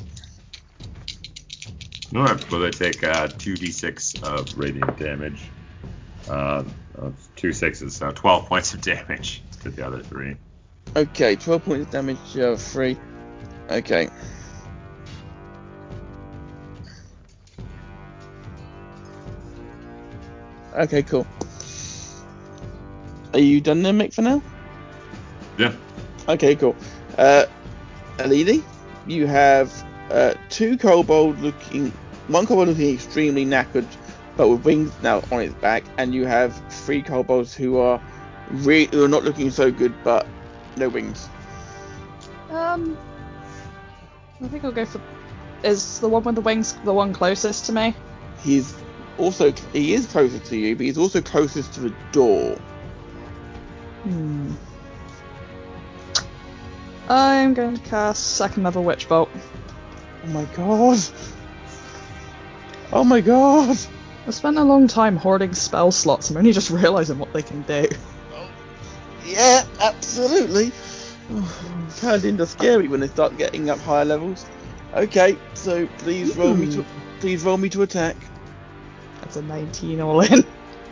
Alright, well they take 2d6 of radiant damage. 2 6s, so 12 points of damage to the other 3. Okay, 12 points of damage to the other 3. Okay. Okay, cool. Are you done then, Mick, for now? Yeah. Okay, cool. Alili, you have 2 kobold looking... One kobold looking extremely knackered, but with wings now on its back, and you have 3 kobolds who are not looking so good, but no wings. I think I'll go for... Is the one with the wings the one closest to me? He is closest to you, but he's also closest to the door. I'm going to cast second level Witch Bolt. Oh my god! Oh my god! I spent a long time hoarding spell slots. I'm only just realising what they can do. Yeah, absolutely. Turned into scary when they start getting up higher levels. Okay, so please roll me to attack. That's a 19 all in.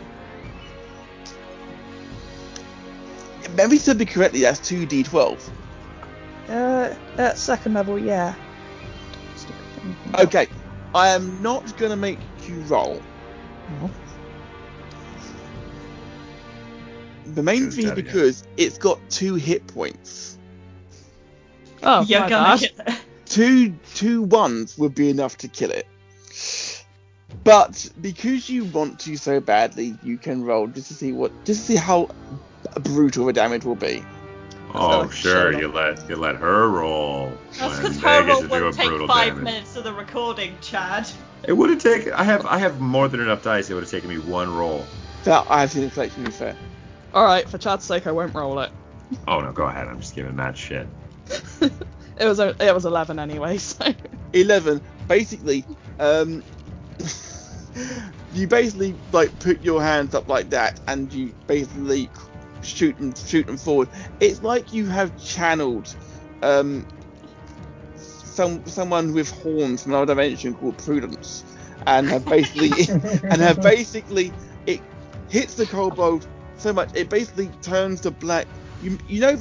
Maybe said me correctly, that's 2d12. At second level, yeah. Okay, I am not gonna make you roll. No. The main thing is because it's got 2 hit points. Oh, you're gonna get it. Two ones would be enough to kill it. But because you want to so badly, you can roll just to see how brutal the damage will be. Oh, sure, you let her roll. That's when because they her get roll to do a won't take brutal 5 damage. minutes of the recording, Chad. It would have taken. I have more than enough dice. It would have taken me 1 roll. That I have seen inflation, to be fair. Alright, for Chad's sake, I won't roll it. Oh no, go ahead. I'm just giving Matt shit. It was 11 anyway, so... 11. Basically, you basically like put your hands up like that, and you basically shoot them forward. It's like you have channeled someone with horns from another dimension called Prudence, and have basically it hits the kobold so much it basically turns to black. You know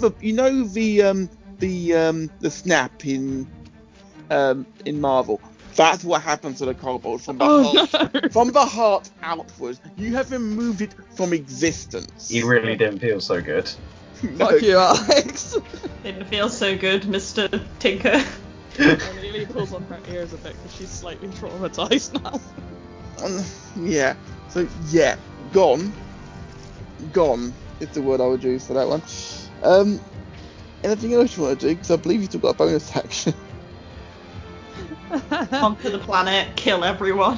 the snap in Marvel. That's what happens to the kobold from the heart outwards. You have removed it from existence. You really didn't feel so good. No. Fuck you, Alex. Didn't feel so good, Mr. Tinker. Lily pulls on her ears a bit because she's slightly traumatized now. Yeah. So yeah, gone is the word I would use for that one. Anything else you want to do? Because I believe you still got a bonus action. Onto the planet, kill everyone.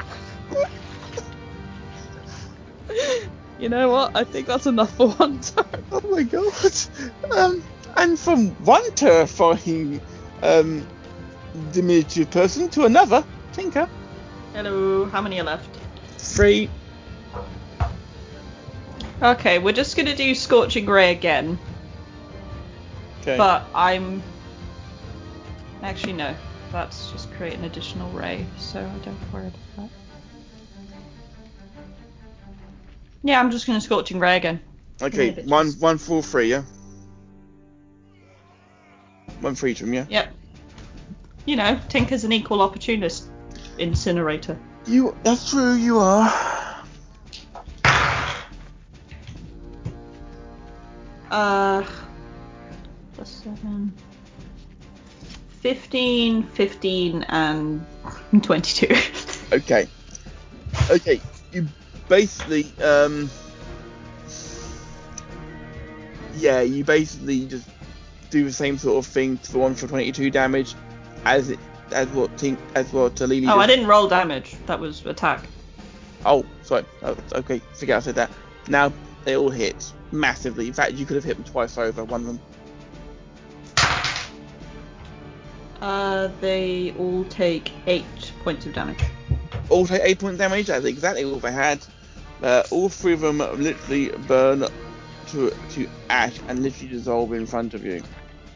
You know what? I think that's enough for one turn. Oh my god. And from one terrifying diminutive person to another, Tinker. Hello, how many are left? 3. Okay, we're just gonna do Scorching Ray again. Okay. But I'm... Actually, no. That's just create an additional ray, so I don't worry about that. Yeah, I'm just gonna Scorching Ray again. Okay, Yeah, one, 4, 3, yeah? 1 for each of them, yeah? Yep. Tinker's an equal opportunist incinerator. That's true, you are. Plus 7. 15, 15, and 22. Okay, you basically, you basically just do the same sort of thing to the one for 22 damage as what Alili I didn't roll damage. That was attack. Oh, sorry. Oh, okay, forget I said that. Now they all hit massively. In fact, you could have hit them twice over. One of them. They all take 8 points of damage. All take 8 points damage. That's exactly what they had. All 3 of them literally burn to ash and literally dissolve in front of you.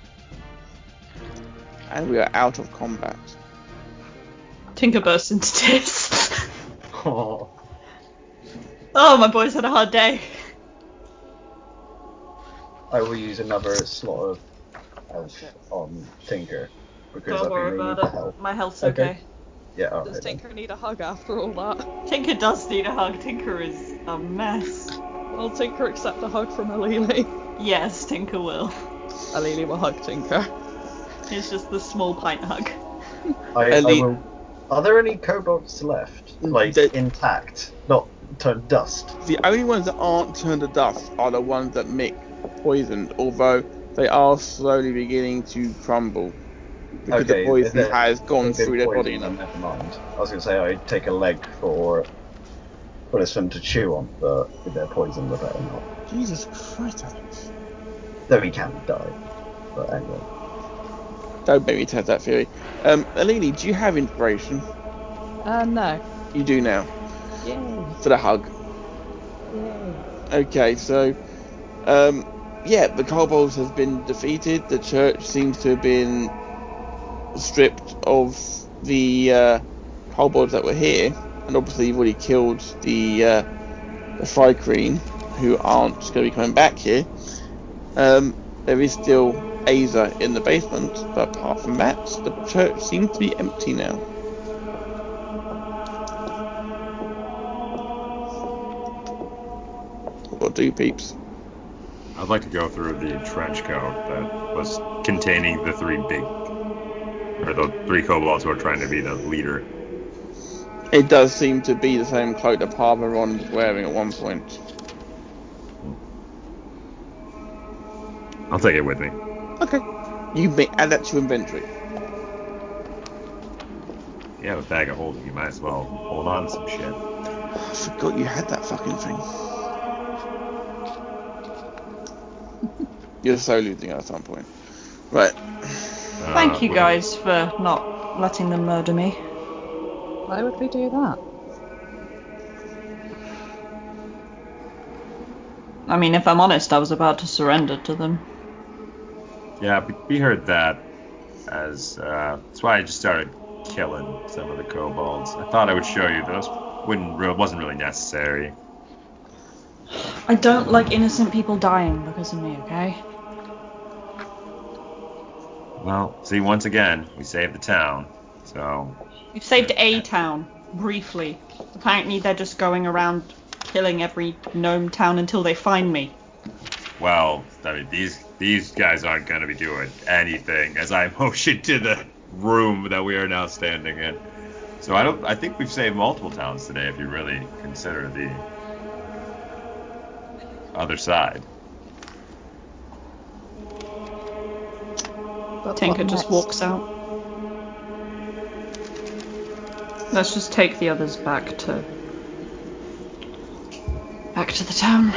And we are out of combat. Tinker bursts into tears. Oh, my boy's had a hard day. I will use another slot of health on Tinker because Don't I worry think they need about the it. help. My health's okay. Yeah, alright. Does Tinker need a hug after all that? Tinker does need a hug. Tinker is a mess. Will Tinker accept a hug from Alili? Yes, Tinker will. Alili will hug Tinker. It's just the small pint hug. I will. Are there any kobolds left? Intact, not turned dust? The only ones that aren't turned to dust are the ones that Mick poisoned, although they are slowly beginning to crumble. Because the poison has gone through their body enough. Never mind. I was going to say I'd take a leg for it's fun to chew on, but if they're poisoned, they're better not. Jesus Christ, Alex. Though he can die. But anyway. Don't make me test that theory. Alili, do you have inspiration? No. You do now. Yay. For the hug. Yay. Okay, so, the kobolds has been defeated. The church seems to have been stripped of the kobolds that were here, and obviously you've already killed the Fry Queen, who aren't going to be coming back here. There is still Aza in the basement, but apart from that, the church seems to be empty now. What do, peeps? I'd like to go through the trench coat that was containing the 3 kobolds who are trying to be the leader. It does seem to be the same cloak that Parmeron was wearing at one point. I'll take it with me. Okay. You may add that to inventory. You have a bag of holding, you might as well hold on to some shit. I forgot you had that fucking thing. You're so losing at some point. Right. Thank you guys for not letting them murder me. Why would we do that? I mean, if I'm honest, I was about to surrender to them. Yeah, we heard that. That's why I just started killing some of the kobolds. I thought I would show you those. Wasn't really necessary. I don't like innocent people dying because of me, okay? Well, see, once again, we saved the town, so... We've saved a town, briefly. Apparently they're just going around killing every gnome town until they find me. Well, I mean, these guys aren't going to be doing anything as I motion to the room that we are now standing in. So I think we've saved multiple towns today if you really consider the other side. Tinker just walks out. Let's just take the others back to the town.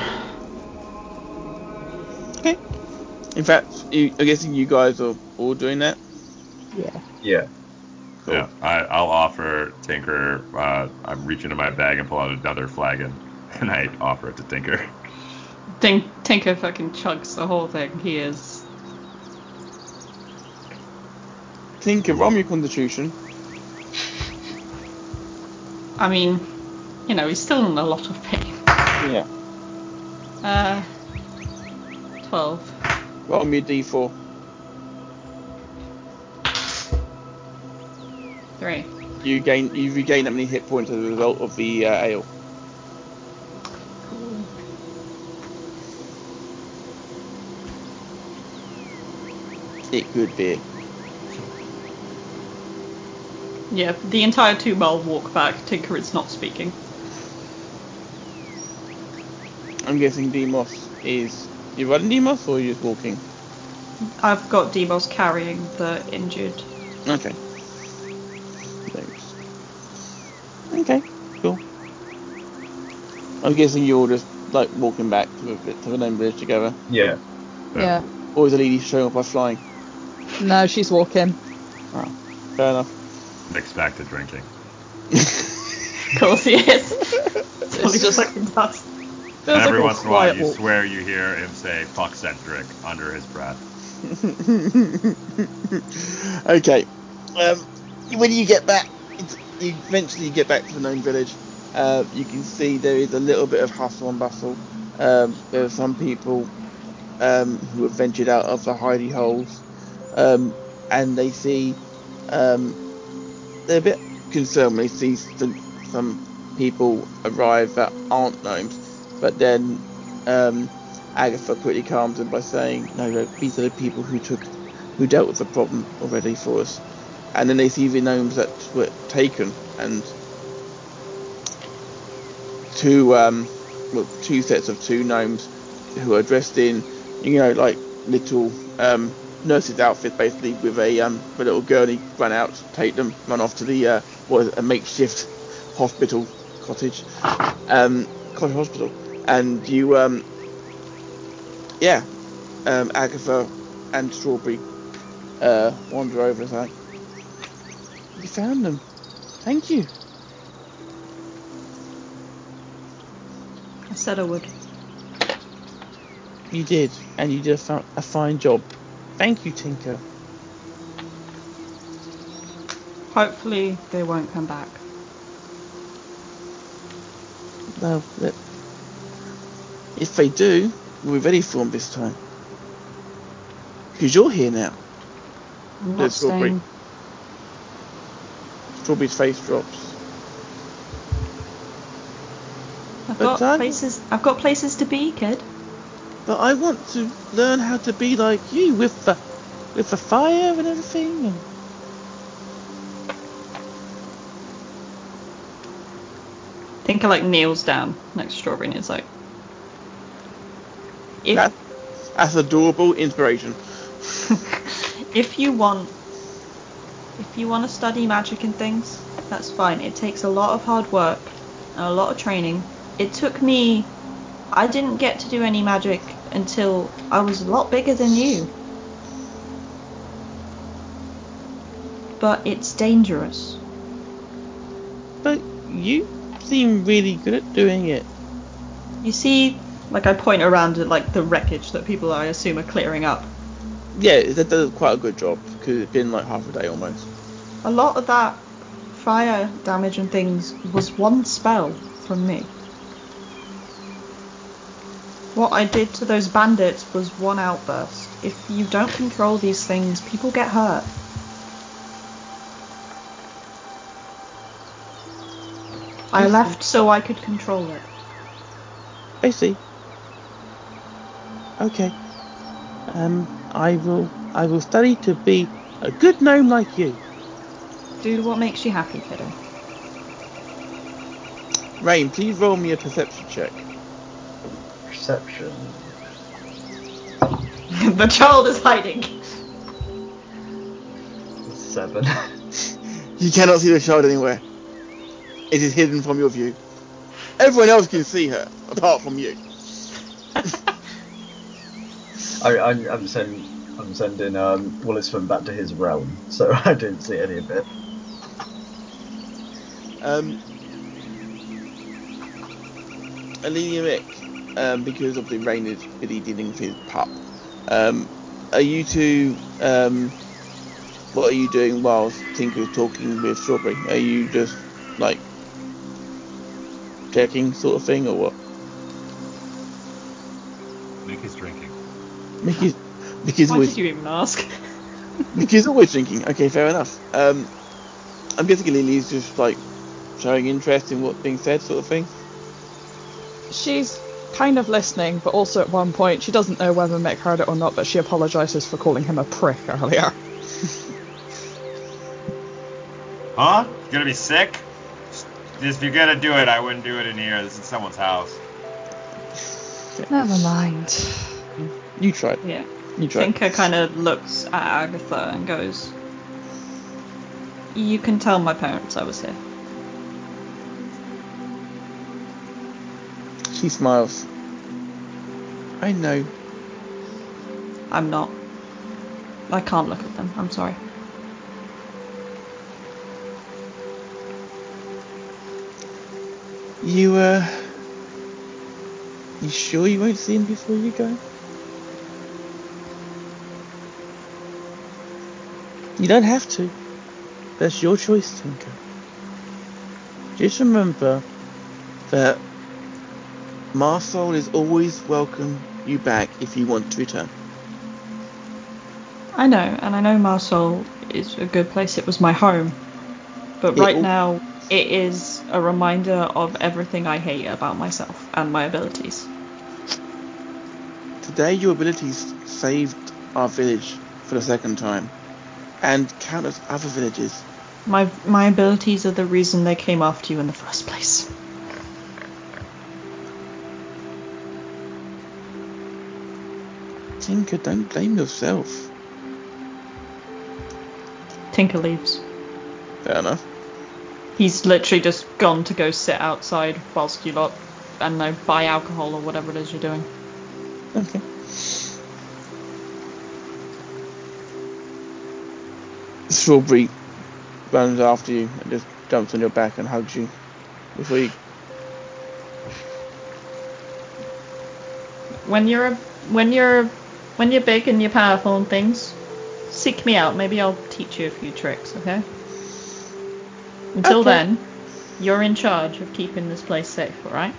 Okay. In fact, I'm guessing you guys are all doing that? Yeah. Cool. Yeah, I'll offer Tinker, I'm reaching in my bag and pull out another flagon, and I offer it to Tinker. Tinker fucking chugs the whole thing. He is... Tinker, roll me your constitution. I mean, he's still in a lot of pain. Yeah. 12. Roll me a d4. You've regained that many hit points as a result of the ale. Cool. It good beer. Yeah, the entire 2 mile walk back, Tinker is not speaking. I'm guessing Demos is... You running Demos, or are you just walking? I've got Demos carrying the injured. Okay. Thanks. Okay, cool. I'm guessing you're just, like, walking back to the main bridge together. Yeah. Yeah. Or is the lady showing up by flying? No, she's walking. Oh, fair enough. Nick's back to drinking. Of course he is. It's just fucking does. And every like once in a while, you walk. swear you hear him say "fuck Cedric" under his breath. Okay. When you get back, you eventually get back to the known village. You can see there is a little bit of hustle and bustle. There are some people who have ventured out of the hidey holes, and they see they're a bit concerned when they see some people arrive that aren't gnomes, but then Agatha quickly calms them by saying, no, these are the people who dealt with the problem already for us. And then they see the gnomes that were taken, and two sets of 2 gnomes who are dressed in, like little nurses' outfits, basically, with a little gurney, run out, take them, run off to the a makeshift hospital cottage hospital, and you Agatha and Strawberry wander over and say, "You found them. Thank you." I said I would. You did, and you did a fine job. Thank you, Tinker. Hopefully they won't come back. Well, if they do, we'll be ready for them this time. Because you're here now. I'm not staying. Strawberry's face drops. I've got places to be, kid. But I want to learn how to be like you with the fire and everything. And... Tinker kneels down next to Strawberry and is like, that's adorable inspiration. If you want to study magic and things, that's fine. It takes a lot of hard work and a lot of training. I didn't get to do any magic until I was a lot bigger than you. But it's dangerous. But you seem really good at doing it. You see, I point around at the wreckage that people I assume are clearing up. Yeah, that does quite a good job, because it's been half a day almost. A lot of that fire damage and things was one spell from me. What I did to those bandits was one outburst. If you don't control these things, people get hurt. I left so I could control it. I see. Okay. I will study to be a good gnome like you. Do what makes you happy, kiddo. Rain, please roll me a perception check. Perception. The child is hiding. 7. You cannot see the child anywhere. It is hidden from your view. Everyone else can see her, apart from you. I'm sending Willisman back to his realm, so I didn't see any of it. Alenia Mick, because of the rain is busy dealing with his pup. Are you two, what are you doing whilst Tinker's talking with Strawberry? Are you just, checking sort of thing, or what? Mick is drinking. Mickey's Why always... did you even ask? Mickey's always drinking. Okay, fair enough. I'm guessing Lily's just like showing interest in what's being said, sort of thing. She's kind of listening, but also at one point she doesn't know whether Mick heard it or not, but she apologises for calling him a prick earlier. Huh? You gonna be sick? If you're gonna do it, I wouldn't do it in here. This is someone's house. Never mind. You tried. Yeah. You tried. Tinker kind of looks at Agatha and goes, "You can tell my parents I was here." She smiles. I know. I'm not. I can't look at them. I'm sorry. You sure you won't see him before you go? You don't have to. That's your choice, Tinker. Just remember that Marsol is always welcome you back if you want to return. I know, and I know Marsol is a good place. It was my home. But right now, it is a reminder of everything I hate about myself and my abilities. Today, your abilities saved our village for the second time, and countless other villages. My abilities are the reason they came after you in the first place. Tinker, don't blame yourself. Tinker leaves. Fair enough. He's literally just gone to go sit outside whilst you lot, I don't know, buy alcohol or whatever it is you're doing. Okay. Strawberry runs after you and just jumps on your back and hugs you before you... When you're big and you're powerful and things, seek me out. Maybe I'll teach you a few tricks, okay? Until then, you're in charge of keeping this place safe, alright?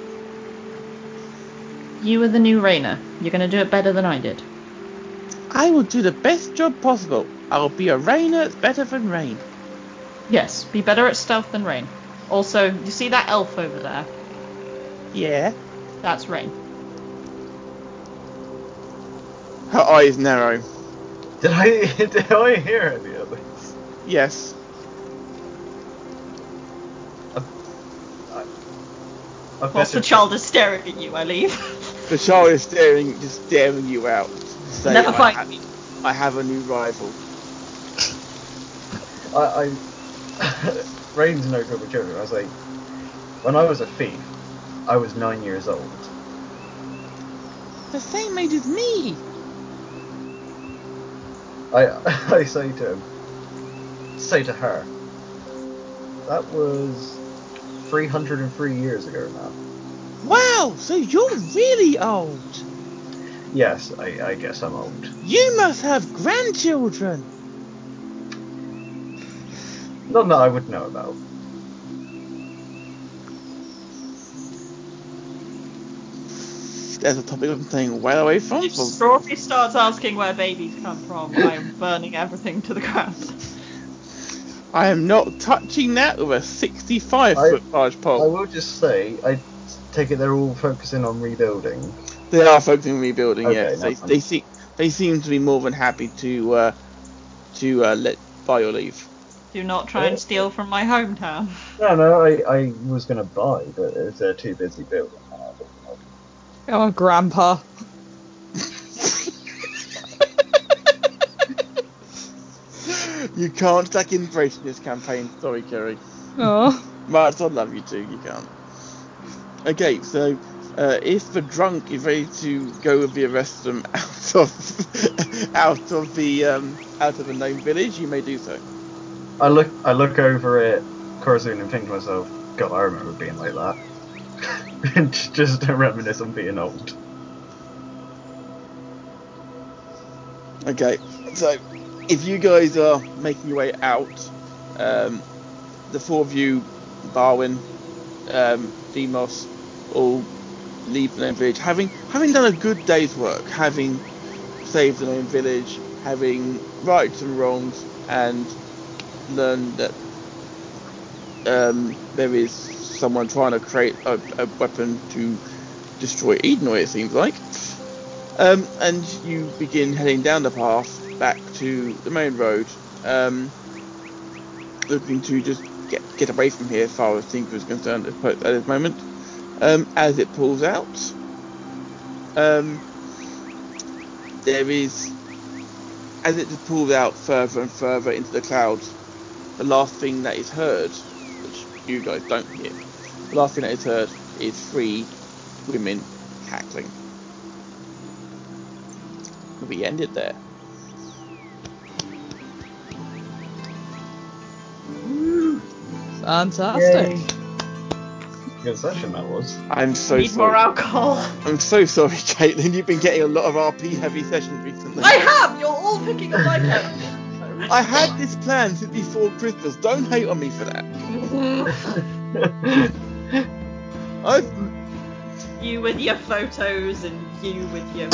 You are the new Rainer. You're going to do it better than I did. I will do the best job possible. I will be a Rainer that's better than Rain. Yes, be better at stealth than Rain. Also, you see that elf over there? Yeah. That's Rain. Her eyes narrow. Did I hear any of this? Yes. Whilst the child is staring at you, I leave. The child is just staring you out. Saying, Never find me. I have a new rival. Rain's no good with children. I was like, when I was a thief, I was 9 years old. The same age as me. I say to her, that was 303 years ago now. Wow, so you're really old. Yes, I guess I'm old. You must have grandchildren. None that I would know about. There's a topic I'm staying well away from. If Strawberry starts asking where babies come from, I'm burning everything to the ground. I am not touching that with a 65-foot large pole. I will just say, I take it they're all focusing on rebuilding. They are focusing on rebuilding, okay, yes. They seem to be more than happy to let buy your leave. Do not try and steal from my hometown. No, I was going to buy, but if they're too busy building, then I don't know. Oh, Grandpa. You can't stack information in this campaign. Sorry, Kerry. Oh. Marts, I love you too. You can't. Okay, so if the drunk is ready to go with the rest of them out of the known village, you may do so. I look over at Corazon and think to myself, God, I remember being like that. And just reminisce on being old. Okay, so if you guys are making your way out, the four of you, Barwin, Demos, all leave the known village, having done a good day's work, having saved the known village, having righted some wrongs, and learned that there is someone trying to create a weapon to destroy Edenoi, it seems like. And you begin heading down the path back to the main road, looking to just get away from here as far as Tinker is concerned at this moment. As it pulls out, there is, as it pulls out further and further into the clouds, the last thing that is heard, which you guys don't hear, the last thing that is heard is 3 women cackling. We ended there. Fantastic. Yay. Good session that was. I'm so Need sorry. more alcohol. I'm so sorry, Caitlin. You've been getting a lot of RP heavy sessions recently. I have. You're all picking up my character. I had this plan since before Christmas. Don't hate on me for that. You with your photos and you with your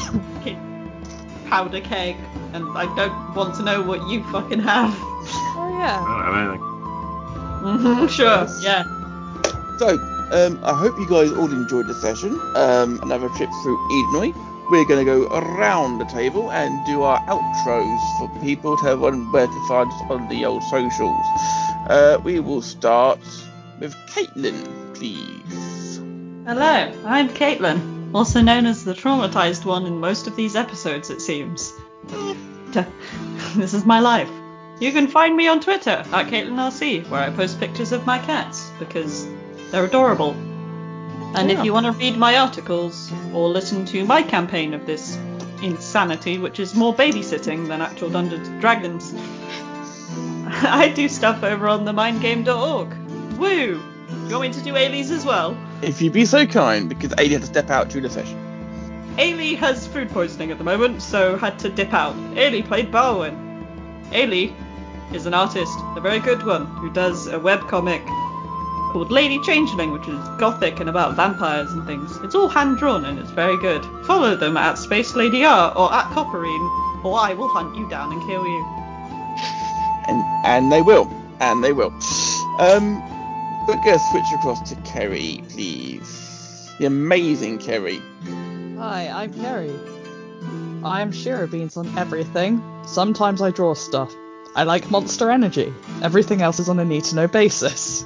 powder keg, and I don't want to know what you fucking have. Oh yeah. I don't have anything. Sure, yeah. So, I hope you guys all enjoyed the session. Another trip through Edenoi. We're going to go around the table and do our outros for people to have where to find us on the old socials. We will start with Caitlin, please. Hello, I'm Caitlin, also known as the traumatized one in most of these episodes, it seems. This is my life. You can find me on Twitter at CaitlinRC, where I post pictures of my cats, because they're adorable. And if you want to read my articles, or listen to my campaign of this insanity, which is more babysitting than actual Dungeons & Dragons, I do stuff over on themindgame.org. Woo! Do you want me to do Ailey's as well? If you'd be so kind, because Ailey had to step out during the session. Ailey has food poisoning at the moment, so had to dip out. Ailey played Barwin. Ailey is an artist, a very good one, who does a webcomic called Lady Changeling, which is gothic and about vampires and things. It's all hand-drawn and it's very good. Follow them at Space Lady R or at Copperine, or I will hunt you down and kill you. And they will. And they will. We're going to switch across to Kerry, please. The amazing Kerry. Hi, I'm Kerry. I am Shira Beans on everything. Sometimes I draw stuff. I like Monster Energy. Everything else is on a need-to-know basis.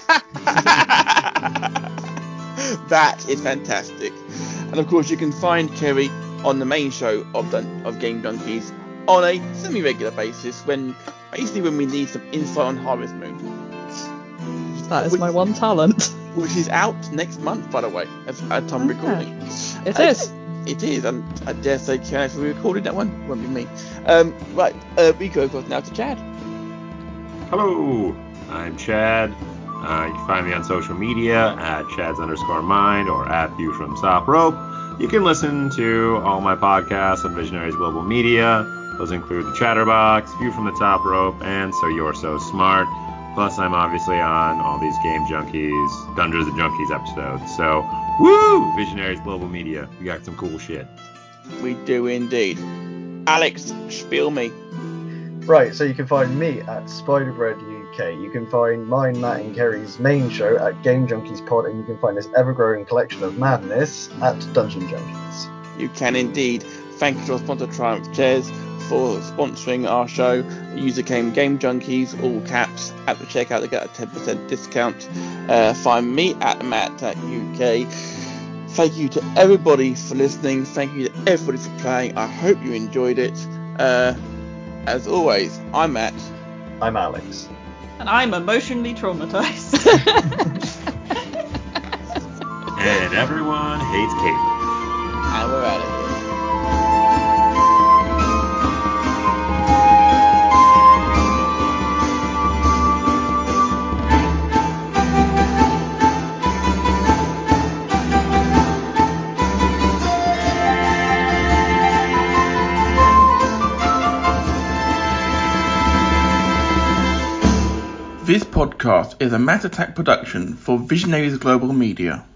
That is fantastic. And of course you can find Kerry on the main show of Game Junkies on a semi-regular basis when we need some insight on Harvest Moon. That is my one talent. Which is out next month, by the way, at time recording. It is. It is, and I dare say, if we recorded that one, it won't be me. Right, we go across now to Chad. Hello, I'm Chad. You can find me on social media at chads_mind or at View from Top Rope. You can listen to all my podcasts on Visionaries Global Media. Those include The Chatterbox, View from the Top Rope, and So You're So Smart. Plus, I'm obviously on all these Game Junkies, Dungeons & Junkies episodes. So, woo! Visionaries Global Media. We got some cool shit. We do indeed. Alex, spiel me. Right, so you can find me at Spiderbread UK. You can find mine, Matt and Kerry's main show at Game Junkies Pod, and you can find this ever-growing collection of madness at Dungeon Junkies. You can indeed. Thank you to our sponsor Triumph Chairs for sponsoring our show. User code Game Junkies, all caps, at the checkout to get a 10% discount. Find me at Matt.UK. Thank you to everybody for listening. Thank you to everybody for playing. I hope you enjoyed it. As always, I'm Matt. I'm Alex. And I'm emotionally traumatized. And everyone hates Caitlin. And we're out of here. This podcast is a Matt Attack production for Visionaries Global Media.